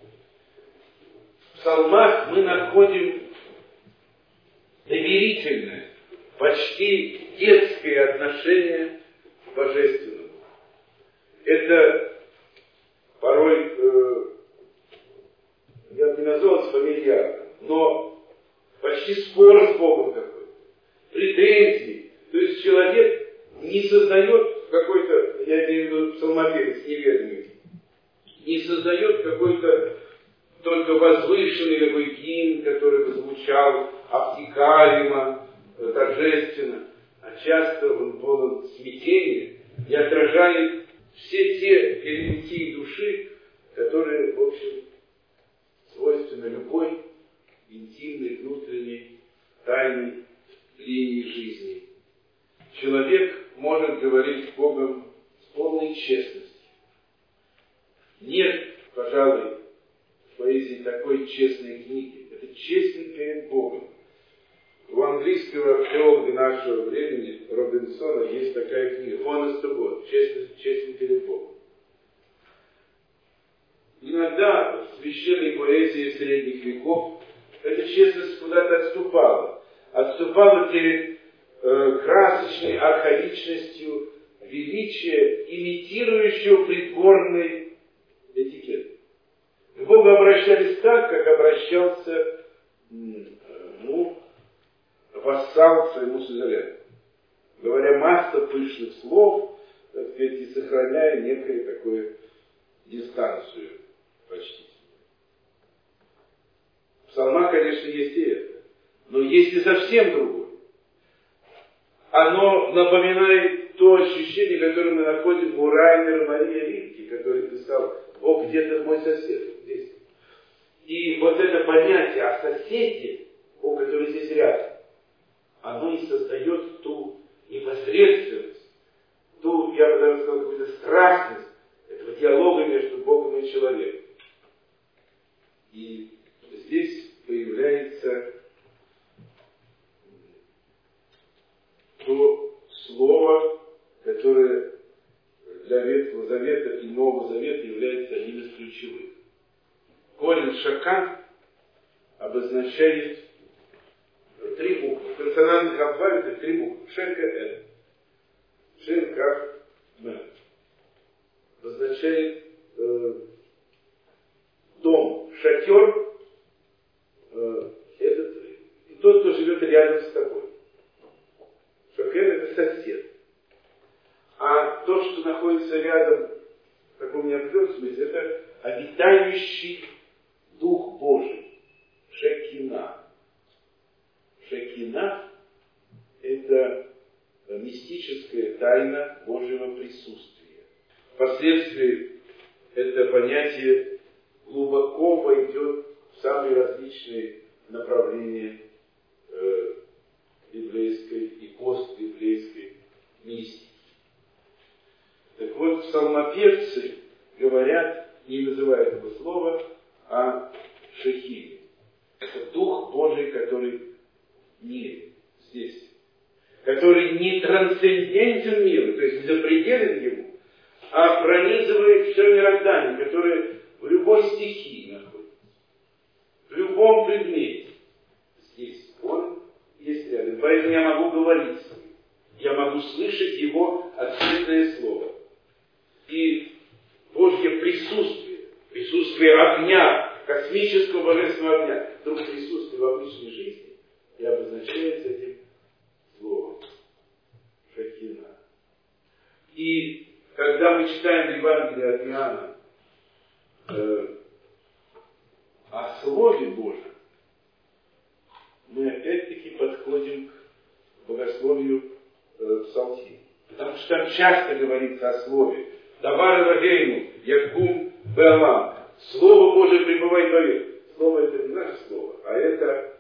S1: В псалмах мы находим доверительное, почти детское отношение к Божественному. Это порой, я бы не назвал это фамильярно, но почти спор с Богом какой-то, претензии. То есть человек не создает какой-то, я имею в виду псалмопевец неверный, не создает какой-то только возвышенный такой гимн, который бы звучал обтекаемо, торжественно, а часто он полон смятения и отражает все те элементы души, которые, в общем, свойственны любой интимной, внутренней, тайной линии жизни. Человек может говорить с Богом с полной честностью. Нет, пожалуй, в поэзии такой честной книги. Это честный перед Богом. У английского теолога нашего времени, Робинсона, есть такая книга «Honest to God», «Честный перед Богом». Иногда в священной поэзии средних веков эта честность куда-то отступала. Отступала перед красочной архаичностью величия, имитирующего придворный этикет. К Богу обращались так, как обращался вассал к своему сузерену, говоря массу пышных слов, так сказать, и сохраняя некую такую дистанцию почти. В псалмах, конечно, есть и это, но есть и совсем другое. Оно напоминает то ощущение, которое мы находим у Райнера Марии Рильке, который писал «Бог где-то мой сосед». Здесь. И вот это понятие о соседе, Бог, который здесь рядом, оно и создает ту непосредственность, ту, я бы даже сказал, какую-то страстность этого диалога между Богом и человеком. И здесь появляется то слово, которое для Ветхого Завета и Нового Завета является одним из ключевых. Корень шакан обозначает три буквы. В консонантных алфавите три буквы. Шека Н. Шин, Кaf, М. Обозначает дом, шатер, это и тот, кто живет рядом с тобой. Шакен — это сосед. А то, что находится рядом, в таком неопределенном смысле, это обитающий Дух Божий. Шекина. Шекина — это мистическая тайна Божьего присутствия. Впоследствии это понятие глубоко войдет в самые различные направления библейской и постбиблейской мистики. Так вот, псалмопевцы говорят, не называя этого слова, о Шехиме. Это Дух Божий, который в мире, здесь. Который не трансцендентен миру, то есть не запределен ему, а пронизывает все мироздание, которое в любой стихии находится, в любом предмете. Здесь он есть рядом. Поэтому я могу говорить с ним. Я могу слышать его ответное слово. И Божье присутствие, присутствие огня, космического божественного огня, вдруг присутствие в обычной жизни и обозначается этим словом. Шекина. И когда мы читаем Евангелие от Иоанна о Слове Божьем, мы опять-таки подходим к богословию Псалтирь. Потому что там часто говорится о Слове. Давар Элогейну, Якум Беалам. Слово Божие пребывает вовек. Слово — это не наше слово, а это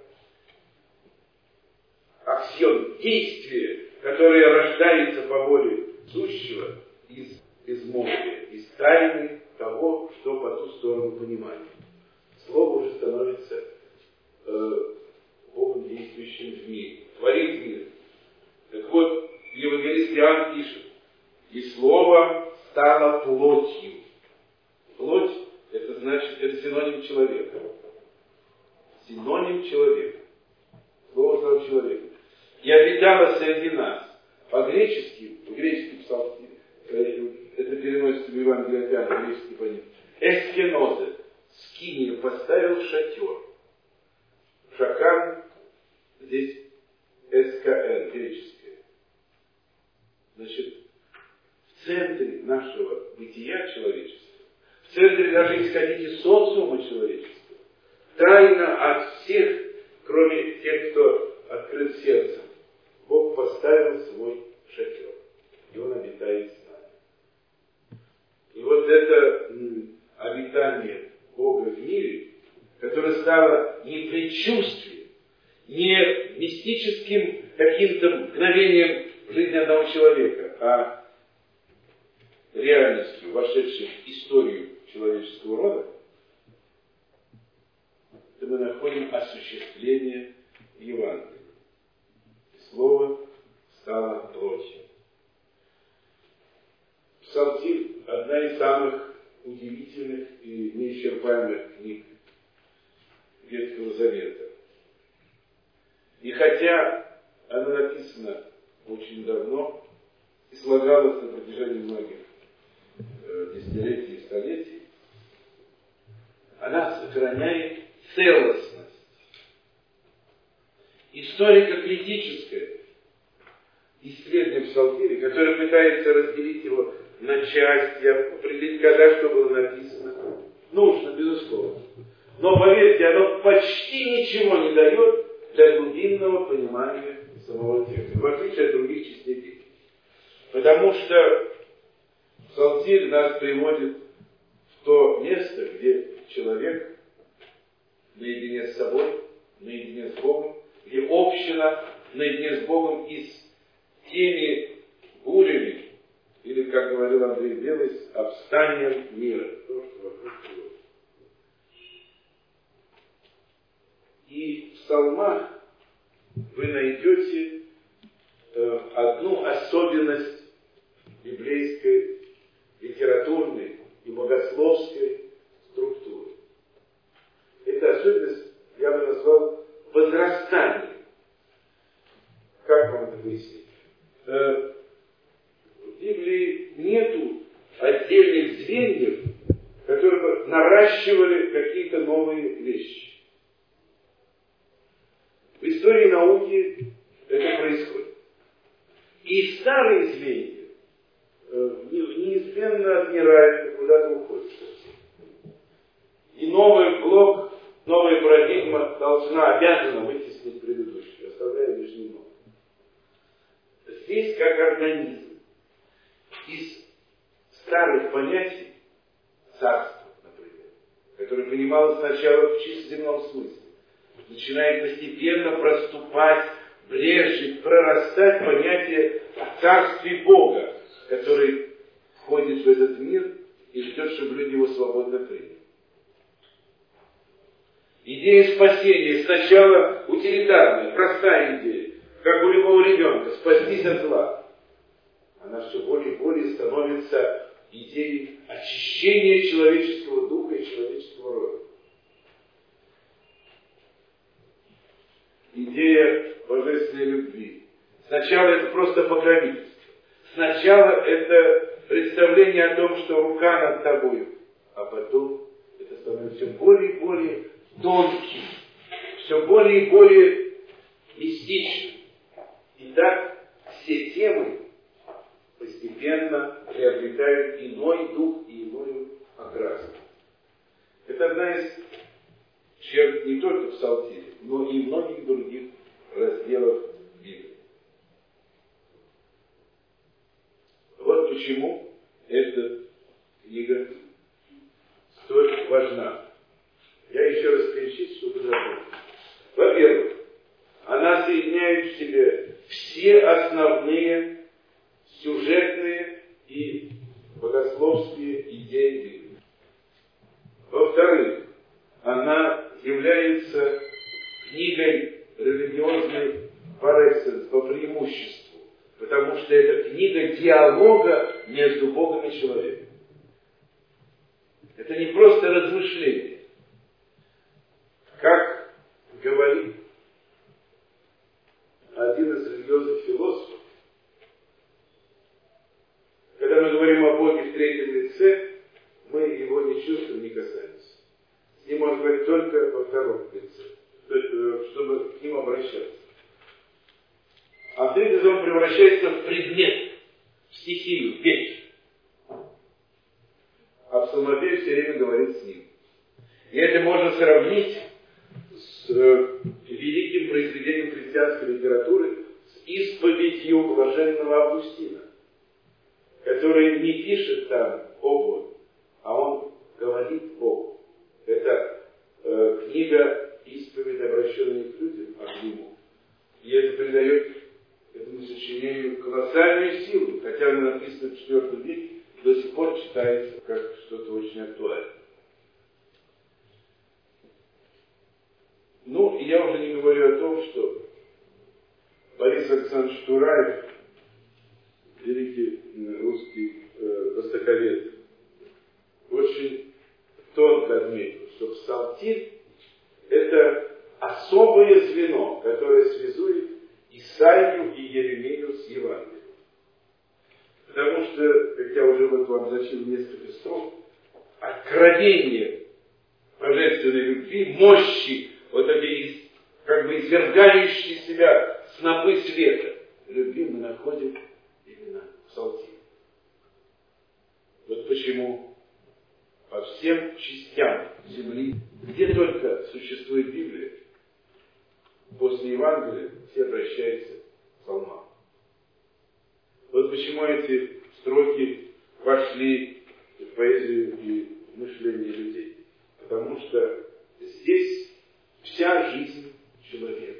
S1: аксиом, действие, которое рождается по воле сущего из моря, из тайны того, что по ту сторону понимания. Слово уже становится Богом, действующим в мире, творит мир. Так вот, евангелист Иоанн пишет: «И слово стало плотью». Плоть — это значит, это синоним человека. Синоним человека. Слово стало человеком. «И обитало среди нас». По-гречески, в греческий псалтирь, это переносится в Евангелие от Иоанна, греческий понятие. Эскенозе, скинию поставил шатер. Шакан центре нашего бытия человечества, в центре даже, если хотите, социума человечества, тайно от всех, кроме тех, кто открыт сердцем, Бог поставил свой шатер, и Он обитает с нами. И вот это обитание Бога в мире, которое стало не предчувствием, не мистическим каким-то мгновением в жизни одного человека, а реальностью, вошедшей в историю человеческого рода, то мы находим осуществление Евангелия. Слово стало плотью. Псалтирь – одна из самых удивительных и неисчерпаемых книг Ветхого Завета. И хотя она написана очень давно и слагалась на протяжении многих десятилетий и столетий, она сохраняет целостность. Историко-критическое исследование Псалтиря, которое пытается разделить его на части, определить, когда что было написано, нужно, безусловно. Но, поверьте, оно почти ничего не дает для глубинного понимания самого текста, в отличие от других частей Библии. Потому что Псалтирь нас приводит в то место, где человек наедине с собой, наедине с Богом, где община наедине с Богом и с теми бурями, или, как говорил Андрей Белый, с обстанием мира. То, что вокруг него. И в псалмах вы найдете одну особенность библейской, литературной и богословской структуры. Эта особенность я бы назвал возрастанием. Как вам это пояснить? В Библии нету отдельных звеньев, которые бы наращивали какие-то новые вещи. В истории науки это происходит. И старые звенья неизменно отмирают и куда-то уходят. И новый блок, новая парадигма обязана вытеснить предыдущую, оставляя лишь немного. Здесь как организм. Из старых понятий, царство, например, которое понималось сначала в чисто земном смысле, начинает постепенно проступать, брежить, прорастать понятие о царстве Бога, который входит в этот мир и ждет, чтобы люди его свободно приняли. Идея спасения сначала утилитарная, простая идея, как у любого ребенка, спастись от зла. Она все более и более становится идеей очищения человеческого духа и человеческого рода. Идея божественной любви. Сначала это просто покровительство. Сначала это представление о том, что рука над тобой, а потом это становится все более и более тонким, все более и более мистичным. И так все темы постепенно приобретают иной дух и иную окраску. Это одна из черт не только в Псалтире, но и многих других разделов Библии. Вот почему эта книга столь важна. Я еще раз перечислю, чтобы запомнить. Во-первых, она соединяет в себе все основные сюжетные и богословские идеи Библии. Во-вторых, она является книгой религиозной par excellence, по преимуществу, потому что это книга диалога между Богом и человеком. Это не просто размышление. Как говорит один из религиозных философов, когда мы говорим о Боге в третьем лице, мы его не чувствуем, не касаемся. С ним можно говорить только во втором лице, чтобы к ним обращаться. А в третьем лице он превращается в предмет, в стихию, в вещь. псалмопевец все время говорит с ним. И это можно сравнить с великим произведением христианской литературы, с исповедью блаженного Августина, который не пишет там о Боге, а он говорит Богу. Это книга исповедь, обращенная к людям, а к нему. И это придает этому сочинению колоссальную силу, хотя оно написано в IV веке, до сих пор читается как что-то очень актуальное. Ну, и я уже не говорю о том, что Борис Александрович Тураев, великий русский востоковед, очень тонко отметил, что псалтирь – это особое звено, которое связует Исаию и Еремею с Евангелием. Потому что, как я уже вот вам зачил несколько строк, откровение божественной любви, мощи, вот эти как бы извергающие себя снопы света любви мы находим именно в псалтире. Вот почему по всем частям земли, где только существует Библия, после Евангелия все обращаются к псалмам. Вот почему эти строки вошли в поэзию и мышление людей. Потому что здесь вся жизнь человека.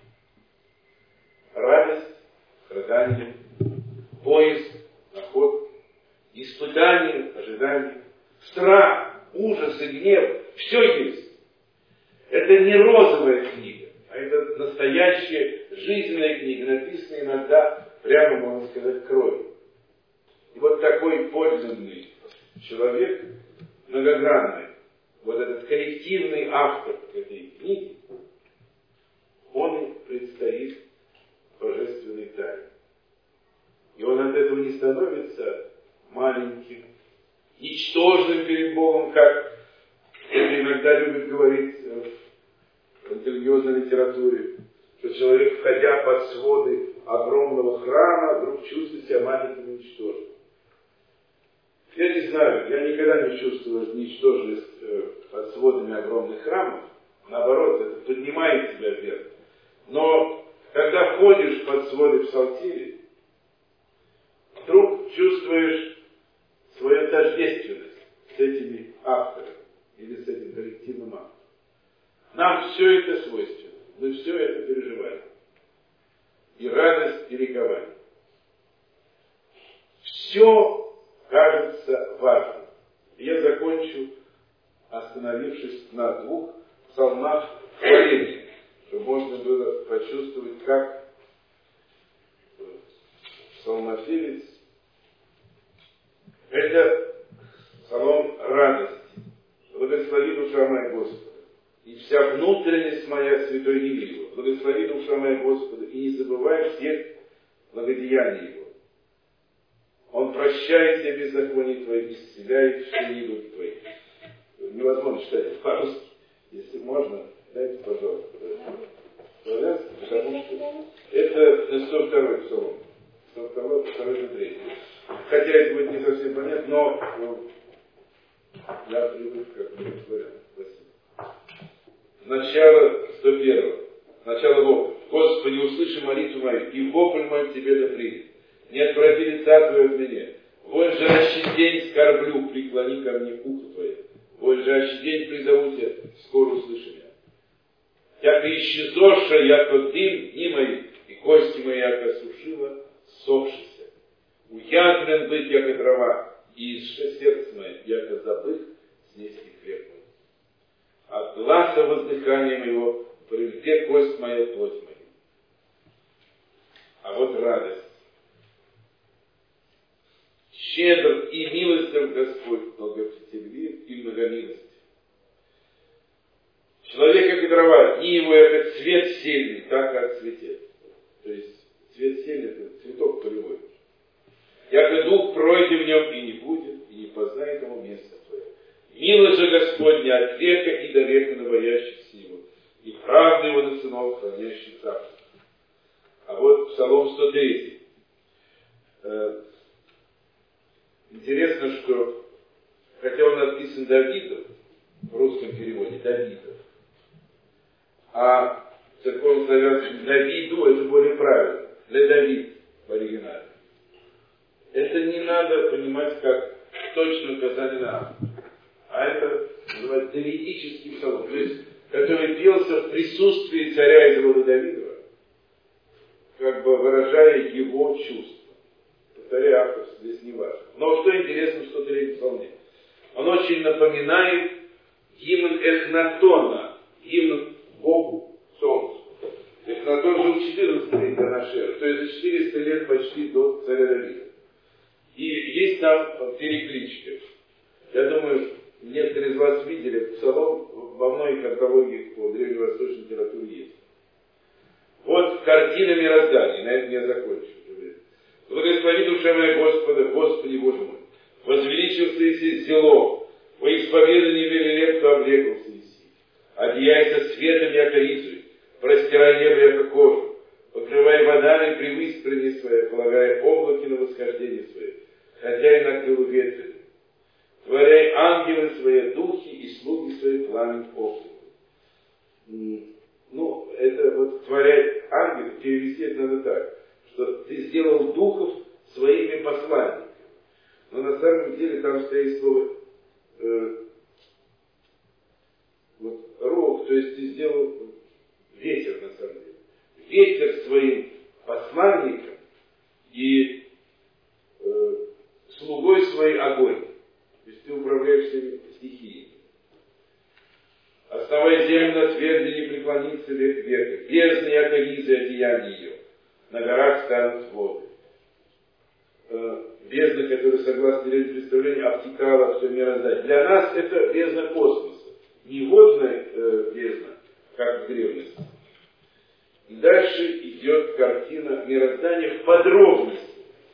S1: Радость, страдание, поиск, находка, испытание, ожидание, страх, ужас и гнев. Все есть. Это не розовая книга, а это настоящая жизненная книга, написанная иногда, прямо, можно сказать, кровью. И вот такой подлинный человек, многогранный, вот этот коллективный автор этой книги, он предстоит божественной тайне. И он от этого не становится маленьким, ничтожным перед Богом, как это иногда любят говорить в религиозной литературе, что человек, входя под своды огромного храма, вдруг чувствует себя маленьким и ничтожным. Я не знаю, я никогда не чувствовал ничтожность под сводами огромных храмов. Наоборот, это поднимает тебя вверх. Но когда входишь под своды псалтири, вдруг чувствуешь свою тождественность с этими авторами или с этим коллективным автором. Нам все это свойственно. Мы все это переживаем. И радость, и ликование. Все кажется важным. И я закончу, остановившись на 2 псалмах хваления, чтобы можно было почувствовать, как псалмопевец — это псалом радости. Благослови душа моя Господа, и вся внутренность моя святой имя Его. Благослови душа моя Господа, и не забывай всех благодеяний Его. Он прощает тебе беззаконие твои, исцеляет все недуги твои. Невозможно читать по-русски. Если можно, дайте, пожалуйста, славянский, потому что это 102-й псалом. 102-й, 2-3. Хотя это будет не совсем понятно, но я привык, как мы говорим. Спасибо. Начало 101-го. Начало вопля. Господи, услыши молитву мою, и вопль мой к тебе да придет. Не отврати лица твое от меня. Вон жращий день скорблю, преклони ко мне ухо твое. Вон жращий день призову тебя, скоро услыши меня. Яко исчезоша, яко дым дни мои, и кости мои, яко сушила, сохшися. Уязвлен быть, яко трава, и изше сердце мое, яко забых снести хлеб мой. От гласа воздыхания моего превзе кость моя, плоть моя. А вот радость. Щедр и милостив Господь, долготерпелив и многомилостив. Человек, как и трава, дни его, как цвет сельный, так и отцветет. То есть, цвет сельный — это цветок полевой. Яко дух пройдет в нем, и не будет, и не познает ему место твое. Милость же Господня от века и до века на боящихся его, и правда его на сынов, хранящих царство. А вот Псалом 103. Интересно, что, хотя он написан Давидов, в русском переводе Давидов, а в церковно-славянском Давиду это более правильно, для Давид в оригинале. Это не надо понимать как точное указание на автора, а это называется давидический псалом, то есть, который пелся в присутствии царя из рода Давидова, как бы выражая его чувства. Повторяю, авторство здесь не важно. Но что интересно в 103-м псалме? Он очень напоминает гимн Эхнатона, гимн Богу, Солнцу. Эхнатон жил 14 век до нашей эры, то есть за 400 лет почти до царя Давида. И есть там перекличка. Я думаю, некоторые из вас видели псалом, во многих антологиях по древневосточной литературе есть. Вот картина мироздания, на этом я закончу. Благослови душа моя Господа, Господи Боже мой. Возвеличился Иси село, во исповедании велилепку облекался Иси. Одеяйся светом, яко ризуй, простирай небо, яко кожу, покрывай водами привысь прыни свои, полагая облаки на восхождение свое, хотя и на крылу ветрены. Творяй ангелы свои, духи и слуги свои пламень облаку. Ну, это вот творяй ангелы, перевести это надо так, что ты сделал духов своими посланниками. Но на самом деле там стоит слово вот, рог, то есть ты сделал ветер на самом деле. Ветер своим посланником и слугой свой огонь. То есть ты управляешь всеми стихиями. Оставай землю на тверди, не преклонится век века. Бездны, яко ризы, одеяния ее. На горах станут воды. Бездна, которая, согласно древнему представлению, обтекала все мироздание. Для нас это бездна космоса. Не водная бездна, как в древности. И дальше идет картина мироздания в подробности.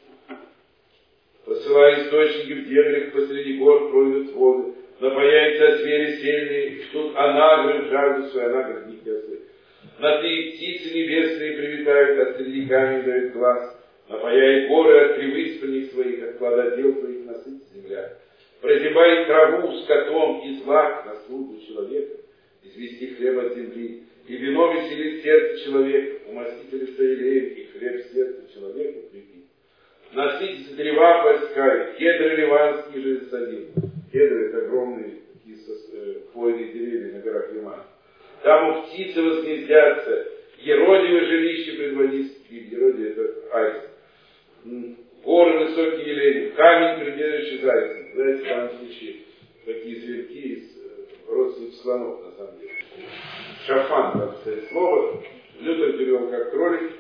S1: Посылая источники в дебрях, посреди гор пройдут воды. Напаяются звери сильные, ждут анагры в жажду свою, анагры дикие ослы. На ты птицы небесные прилетают, а среди камней дают глаз. Напаяй горы от привыспанных своих, от плододел твоих насытит земля. Прозябай траву скотом и злак на службу человека, извести хлеб от земли. И вино веселит сердце человека, умаститель соелеет, и хлеб сердце человека укрепит. Насытится древа поискай, кедры ливанские же засадил. Кедры — это огромные такие хвойные деревья на горах Лимана. Там у птицы возгнездятся, еродивое жилище предводит, еродие — это аист. Горы высокие елени, камень, придержащий зайцем. Знаете, в данном случае такие зверьки из родственных слонов, на самом деле. Шафан, так сказать, слово. Лютер перевел как кролик.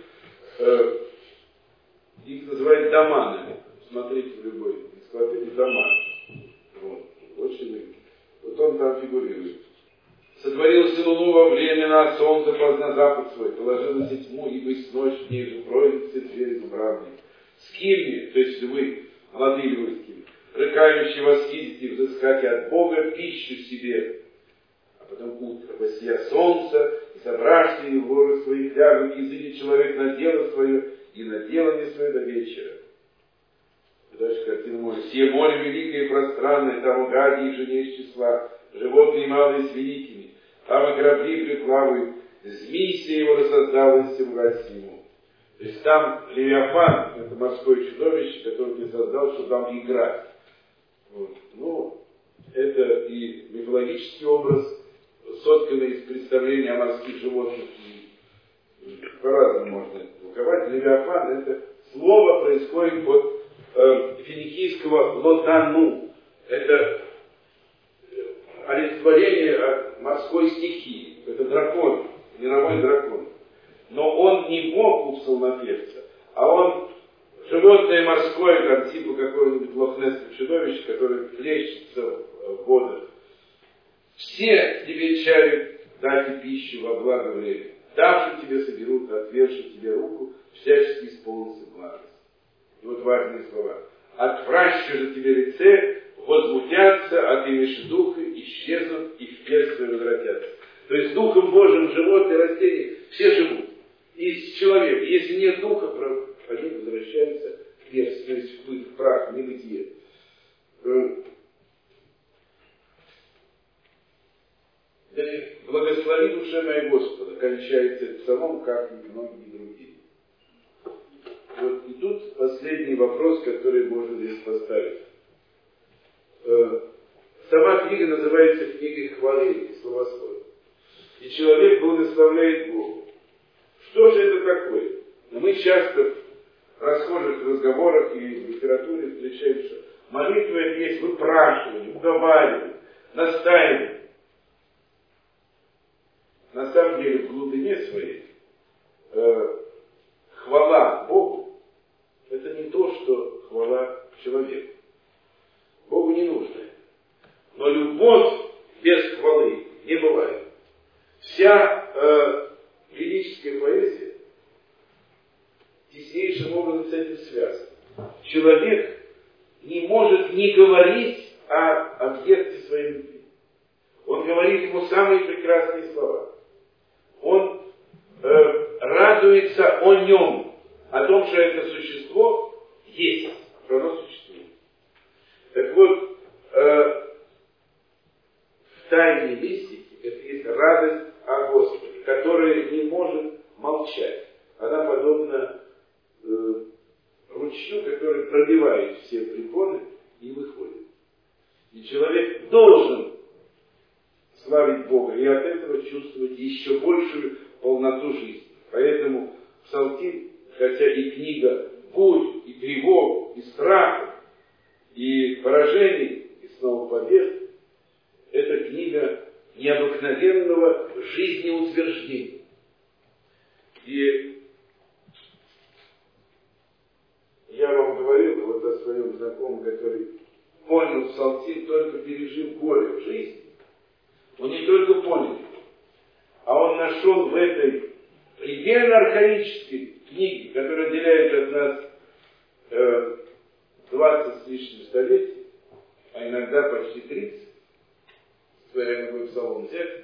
S1: Их называют доманами. Смотрите в любой энциклопедии доман. Вот. Очень. Вот он там фигурирует. Сотворился луну во времена, солнце поздно запад свой, положилось и тьму, ибо с ночь в ней же пройдет все звери дубравные. Скимни, то есть вы, молодые люди, рыкающие восхитите, взыскать от Бога пищу себе. А потом утро, воссия солнца, и собрашься и в горы своих лягут, и изыдет человек на дело свое, и на делание свое до вечера. Дальше картина море. Сие море великое и пространное, там гади и жене из числа, животные малые с великими, там и корабли приплавают, змей сей его рассоздал из власти ему. То есть там Левиафан, это морское чудовище, которое ты создал, чтобы там играть. Вот. Ну, это и мифологический образ, сотканный из представления о морских животных. И по-разному можно это толковать. Левиафан — это слово происходит от финикийского лотану. Это олицетворение морской стихии. Это дракон, мировой дракон. Но он не бог у псалмопевца, а он животное морское, как типа какого-нибудь лохнесского чудовища, которое плещется в водах. Все тебе чают дать пищу во благо время. Давши тебе соберут, отвержи тебе руку, всячески исполнится благость. И вот важные слова. Отвращу же тебе лице, возмутятся, а ты имеешь духа, исчезнут и в перст возвратятся. То есть Духом Божьим животные, растения все живут. И человек, если нет духа, они возвращаются в перст, то есть в прах, в небытие. «Благослови душе моя Господа», кончается этот псалом, как и многие другие. Вот и тут последний вопрос, который можно здесь поставить. Сама книга называется книгой хваления, словословия. И человек благословляет Бога. Что же это такое? Мы часто в расхожих разговорах и в литературе встречаем, что молитва это есть выпрашивание, уговаривание, настаивание. На самом деле, в глубине своей хвала Богу это не то, что хвала человеку. Богу не нужно. Но любовь без хвалы не бывает. Вся лирическая поэзия теснейшим образом с этим связана. Человек не может не говорить о объекте своей любви. Он говорит ему самые прекрасные слова. Он радуется о нем, о том, что это существо есть, что оно существует. Так вот, в тайне мистики это есть радость о Господе, которая не может молчать. Она подобна ручью, который пробивает все препоны и выходит. И человек должен славить Бога и от этого чувствовать еще большую полноту жизни. Поэтому Псалтирь, хотя и книга бурь, и тревог, и страха, и поражений, и снова побед, это книга необыкновенного жизнеутверждения. И я вам говорил вот о своем знакомом, который понял Псалтирь, только пережив горе в жизни. Он не только понял, а он нашел в этой предельно архаической книге, которая отделяет от нас 20 с лишним столетий, а иногда почти 30, смотря какой псалом взять,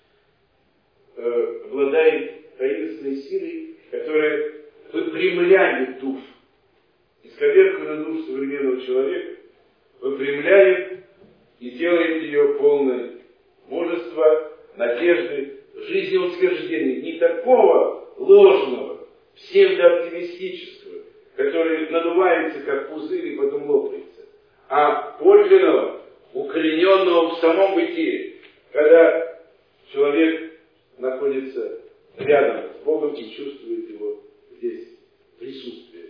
S1: обладает таинственной силой, которая выпрямляет душу. Исковерканную душу современного человека выпрямляет и делает ее полной мужества, надежды, жизнеутверждения. Не такого ложного, псевдооптимистического, который надувается, как пузырь, и потом лопается, а подлинного, укорененного в самом бытии, когда человек находится рядом с Богом и чувствует его здесь присутствие.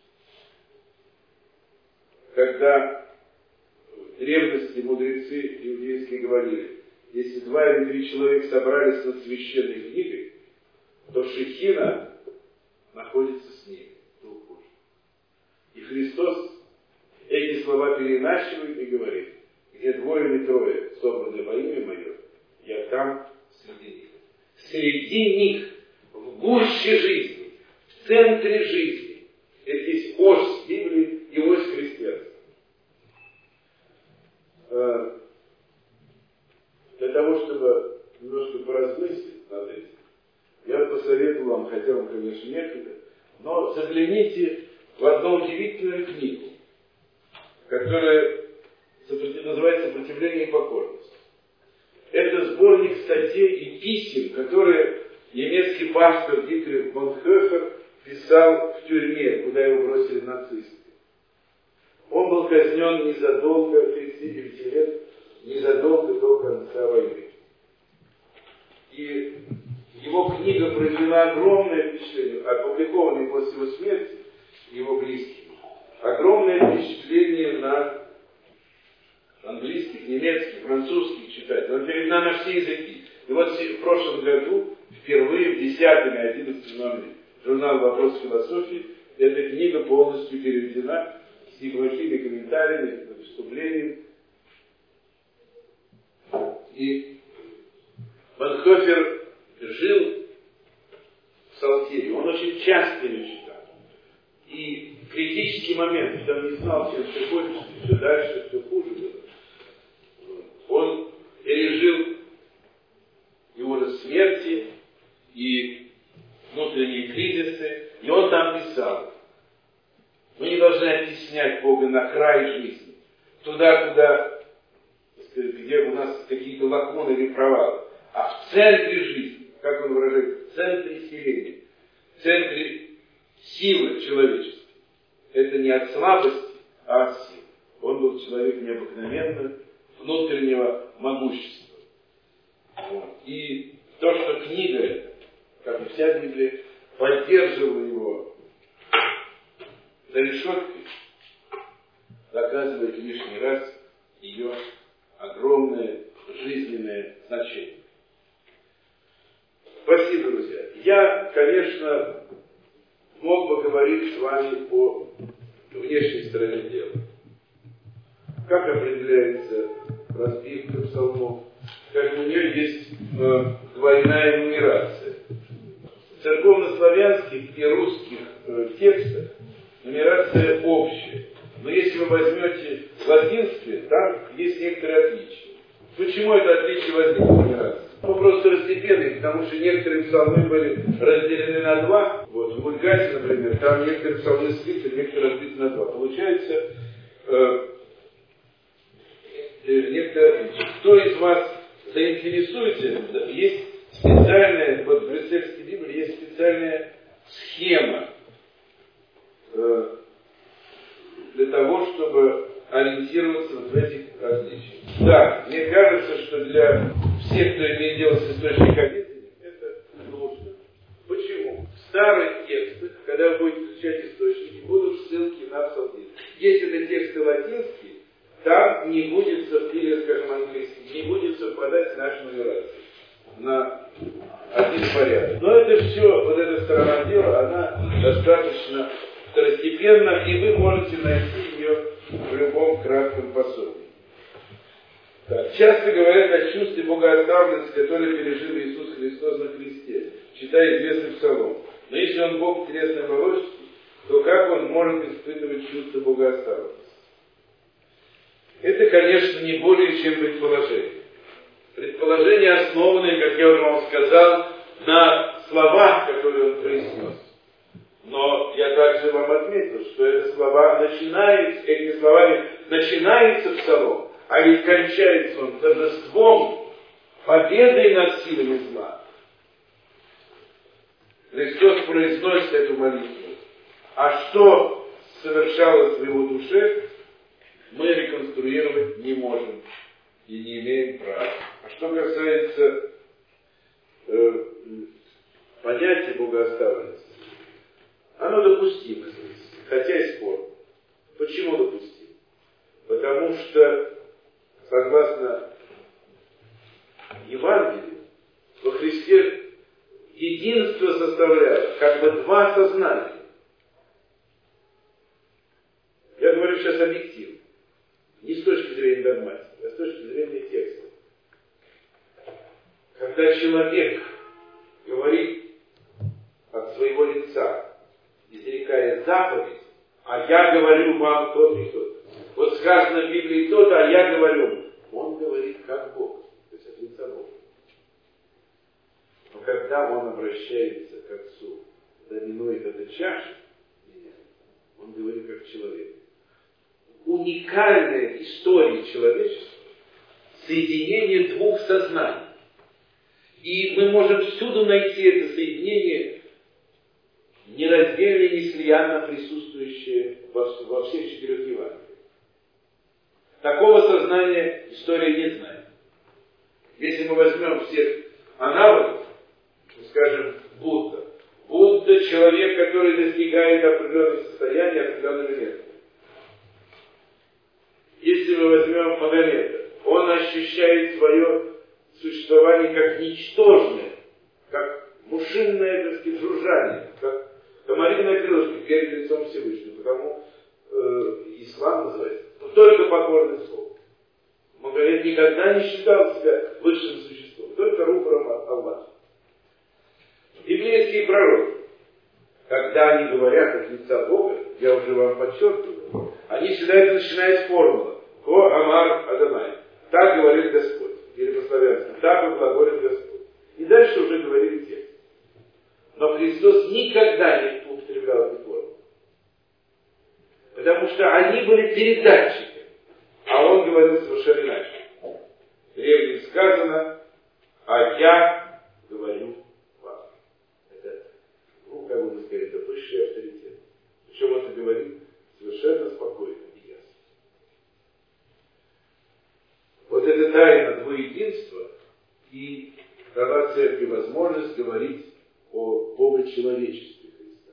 S1: Когда в древности мудрецы иудейские говорили, если 2 или 3 человека собрались над священной книгой, то Шехина находится с ними, Дух Божий. И Христос эти слова перенащивает и говорит, где 2 или 3 собраны во имя Мое, я там среди них. Среди них, в гуще жизни, в центре жизни. Это есть ось Библии и ось христианства. Для того, чтобы немножко поразмыслить над этим, я посоветую вам, хотя вам, конечно, некогда, но загляните в одну удивительную книгу, которая называется «Сопротивление и покорность». Это сборник статей и писем, которые немецкий пастор Дитрих Бонхофер писал в тюрьме, куда его бросили нацисты. Он был казнен незадолго, 39 лет, незадолго до конца войны. И его книга произвела огромное впечатление, опубликованная после его смерти его близкими. Огромное впечатление на английских, немецких, французских читателей. Она переведена на все языки. И вот в прошлом году, впервые в 10-м и 11-м номере журнала «Вопрос философии» эта книга полностью переведена с неплохими комментариями, вступлениями. И Бонхофер жил в Псалтире. Он очень часто ее читал. И в критический момент, когда он не знал, чем все кончится, все дальше, все хуже было, он пережил и ужас смерти, и внутренние кризисы, и он там писал: мы не должны оттеснять Бога на край жизни, туда, куда, где у нас какие-то лакуны или провалы, а в центре жизни, как он выражает, в центре вселенной, в центре силы человечества. Это не от слабости, а от силы. Он был человек необыкновенного внутреннего могущества. Вот. И то, что книга эта, как и вся Библия, поддерживала его за решеткой, доказывает лишний раз ее огромное жизненное значение. Спасибо, друзья. Я, конечно, мог бы говорить с вами о внешней стороне дела. Как определяется разбивка псалмов, как у нее есть двойная нумерация. В церковнославянских и русских текстах нумерация общая. Но если вы возьмете латинское, там есть некоторые отличия. Почему это отличие возникло в нумерации? Ну, просто разделены, потому что некоторые псалмы были разделены на два. Вот, в Вульгате, например, там некоторые псалмы слиты, некоторые разбиты на два. Получается, некоторые отличия. Кто из вас заинтересуется, есть специальная, вот в Брюссельской Библии есть специальная схема для того, чтобы ориентироваться вот в этих различиях. Да, мне кажется, что для всех, кто имеет дело с источником, это нужно. Почему? В старых текстах, когда вы будете изучать источники, будут ссылки на псалмы. Если это тексты латинские, там не будет, или, скажем, английский, не будет совпадать с нашей нумерацией на один порядок. Но это все, вот эта сторона дела, она достаточно второстепенна, и вы можете найти ее в любом кратком пособии. Так. Часто говорят о чувстве богооставленности, которое пережил Иисус Христос на кресте, читая известный псалом. Но если он Бог телесной оболочки, то как он может испытывать чувство богооставленности? Это, конечно, не более чем предположение. Предположение, основанное, как я уже вам сказал, на словах, которые он произнес. Но я также вам отметил, что эти словами начинается псалом, а ведь кончается он торжеством, победой над силами зла. Христос произносит эту молитву. А что совершалось в его душе, мы реконструировать не можем и не имеем права. А что касается понятия богооставленности, оно допустимо здесь, хотя и спорно. Почему допустимо? Потому что, согласно Евангелию, во Христе единство составляет как бы два сознания. Я говорю сейчас объективно. Не с точки зрения догматики, а с точки зрения текста. Когда человек говорит от своего лица, изрекая заповедь, а я говорю вам то-то и то-то. Вот сказано в Библии то-то, а я говорю. Он говорит как Бог, то есть от лица Бога. Но когда он обращается к Отцу, доминует эта чаша, он говорит как человек. Уникальная история человечества — соединение двух сознаний. И мы можем всюду найти это соединение, нераздельно и неслиянно присутствующее во всех четырех Евангелиях. Такого сознания история не знает. Если мы возьмем всех аналогов, скажем, Будда. Будда — человек, который достигает определенных состояний, определенных элементов. Если мы возьмем Магомета, он ощущает свое существование как ничтожное, как мушинное, так сказать, жужжание, как комариная крылышко перед лицом Всевышнего, потому ислам называется только покорный слову. Магомед никогда не считал себя высшим существом, только рупором Аллаха. Библейские пророки, когда они говорят от лица Бога, я уже вам подчеркиваю, они всегда это начинают с формулы «Ко Амар Адонай». Так говорит Господь. Или по-славянски. Так глаголит Господь. И дальше уже говорили текст. Но Христос никогда не употреблял эту форму. Потому что они были передатчики. А он говорил совершенно иначе. В Древнем сказано, а я возможность говорить о богочеловечестве Христа.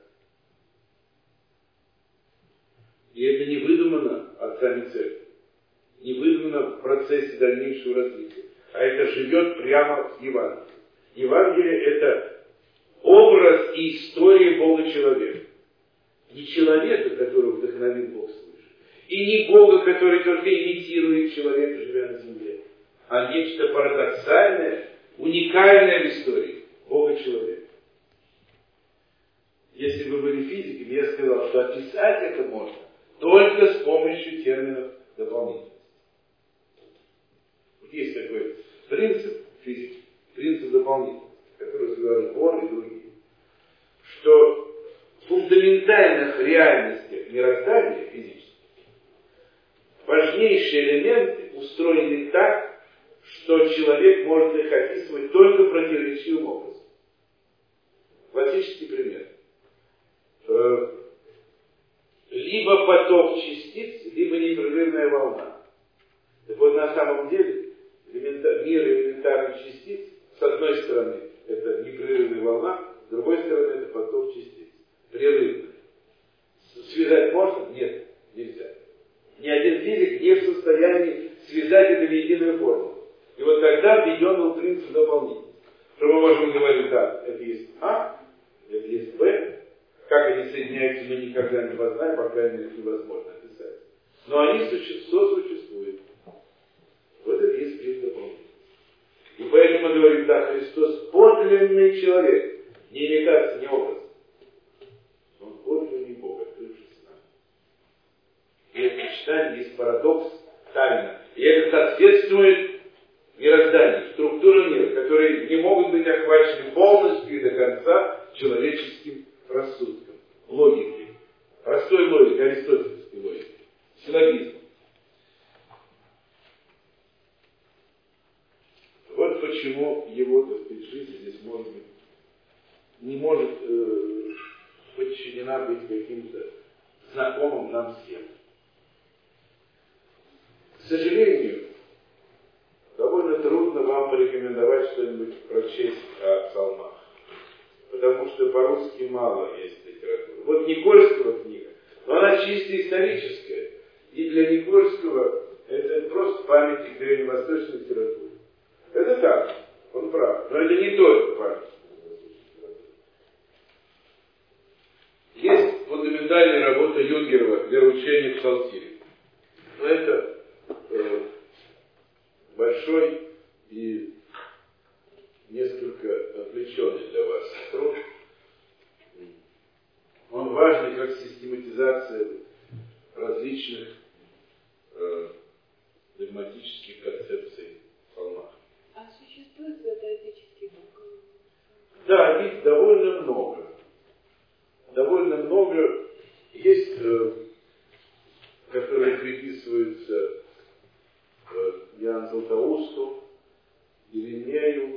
S1: И это не выдумано отцами церкви, не выдумано в процессе дальнейшего развития, а это живет прямо в Евангелии. Евангелие – это образ и история Бога-человека. Не человека, которого вдохновил Бог свыше, и не Бога, который только имитирует человека, живя на земле, а нечто парадоксальное, уникальное в истории Бога-человека. Если бы были физиками, я сказал, что описать это можно только с помощью терминов дополнительности. Вот есть такой принцип физики, принцип дополнительности, который сказали Бор и другие, что в фундаментальных реальностях мироздания физических важнейшие элементы устроены так, что человек может их описывать только противоречивым образом. Классический пример. Либо поток частиц, либо непрерывная волна. Так вот, на самом деле, мир элементарных частиц, с одной стороны, это непрерывная волна, с другой стороны, это поток частиц. Прерывный. Связать можно? Нет, нельзя. Ни один физик не в состоянии связать это в единую форму. И вот тогда введен был принцип дополнительности. Что мы можем говорить, да, это есть А, это есть Б. Как они соединяются, мы никогда не познаем, по крайней мере, невозможно описать. Но они сосуществуют. Вот это есть принцип дополнительности. И поэтому мы говорим, да, Христос подлинный человек, не имитация, не образ. Он подлинный Бог, открывшийся нам. И это сочетание есть парадокс, тайна. И это соответствует мирозданию, структуре мира, которые не могут быть охвачены полностью и до конца человеческим рассудком, логикой, простой логикой, аристотельской логикой, силлогизмом. Вот почему его, так сказать, жизнь здесь не может подчинена быть каким-то знакомым нам всем. К сожалению, довольно трудно вам порекомендовать что-нибудь прочесть о псалмах, потому что по-русски мало есть литературы. Вот Никольского книга, но она чисто историческая, и для Никольского это просто памятник древневосточной литературы. Это так, он прав, но это не только памятник. Есть фундаментальная работа Юнгерова «Вероучение псалтиря». Но это большой и несколько отвлеченный для вас труд. Он важный как систематизация различных догматических концепций в псалмах.
S3: А существует святоотеческий Бог?
S1: Да, их довольно много. Довольно много есть, которые приписываются Иоанну Златоусту, Иеремею,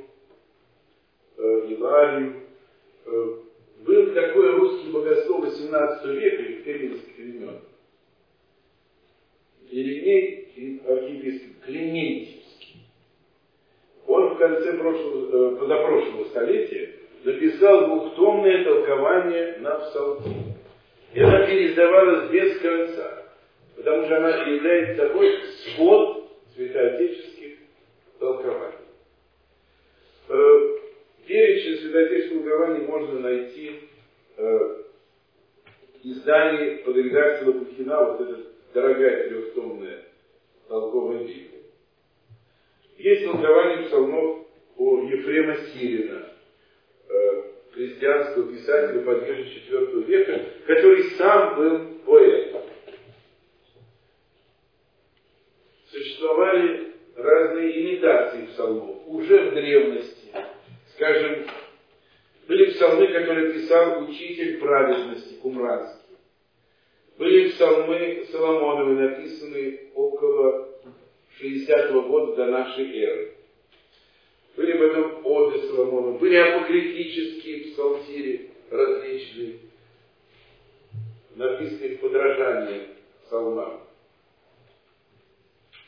S1: Иларию. Был такой русский богослов XVIII века, екатерининских времен. Иеремей и архиепископ Клементьевский. Он в конце позапрошлого столетия написал двухтомное толкование на псалтирь. И она переиздавалась без конца, потому что она является собой свод святоотеческих толкований. Перечень святоотеческих толкований можно найти в издании под редакцией Лопухина, вот эта дорогая трехтомная толковая Библия. Есть толкование псалмов у Ефрема Сирина, христианского писателя пониже IV века, который сам был поэтом. Существовали разные имитации псалмов уже в древности. Скажем, были псалмы, которые писал учитель праведности Кумранский. Были псалмы Соломоновы, написанные около 60-го года до нашей эры. Были потом оды Соломона, были апокрифические псалтири различные, написанные в подражании псалмам.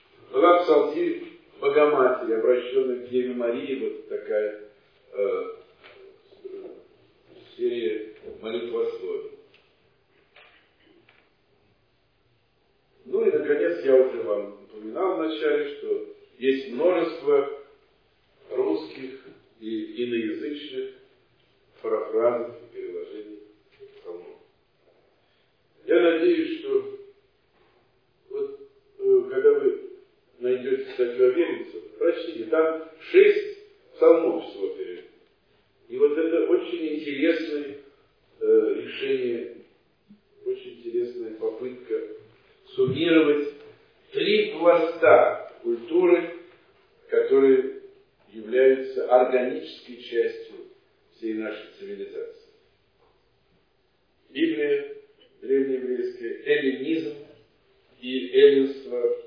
S1: Была псалтирь Богоматери, обращенная к Деве Марии, вот такая серия молитвословий. Ну и, наконец, я уже вам упоминал вначале, что есть множество русских и иноязычных парафразов и переложений псалмов. Я надеюсь, что вот, когда вы найдете статью Аверинцева, прочтите, там 6 псалмов всего переведено. И вот это очень интересное решение, очень интересная попытка суммировать 3 пласта культуры, которые являются органической частью всей нашей цивилизации. Библия древнееврейская, эллинизм и эллинство,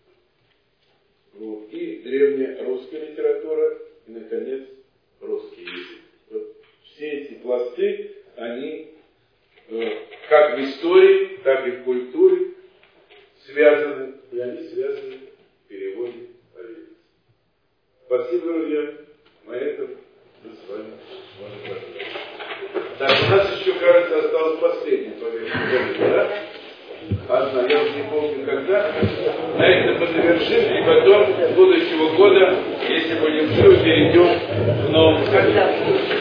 S1: вот, и древняя русская литература, и, наконец, русский язык. Вот все эти пласты, они как в истории, так и в культуре связаны, и они связаны в переводе Аверинцева. Спасибо, друзья. На этом мы с вами можем закончить. Так, у нас еще, кажется, осталось последнее повествование, да? Одна, я уже не помню когда. На этом мы завершим, и потом, с будущего года, если будем живы, перейдем к новому.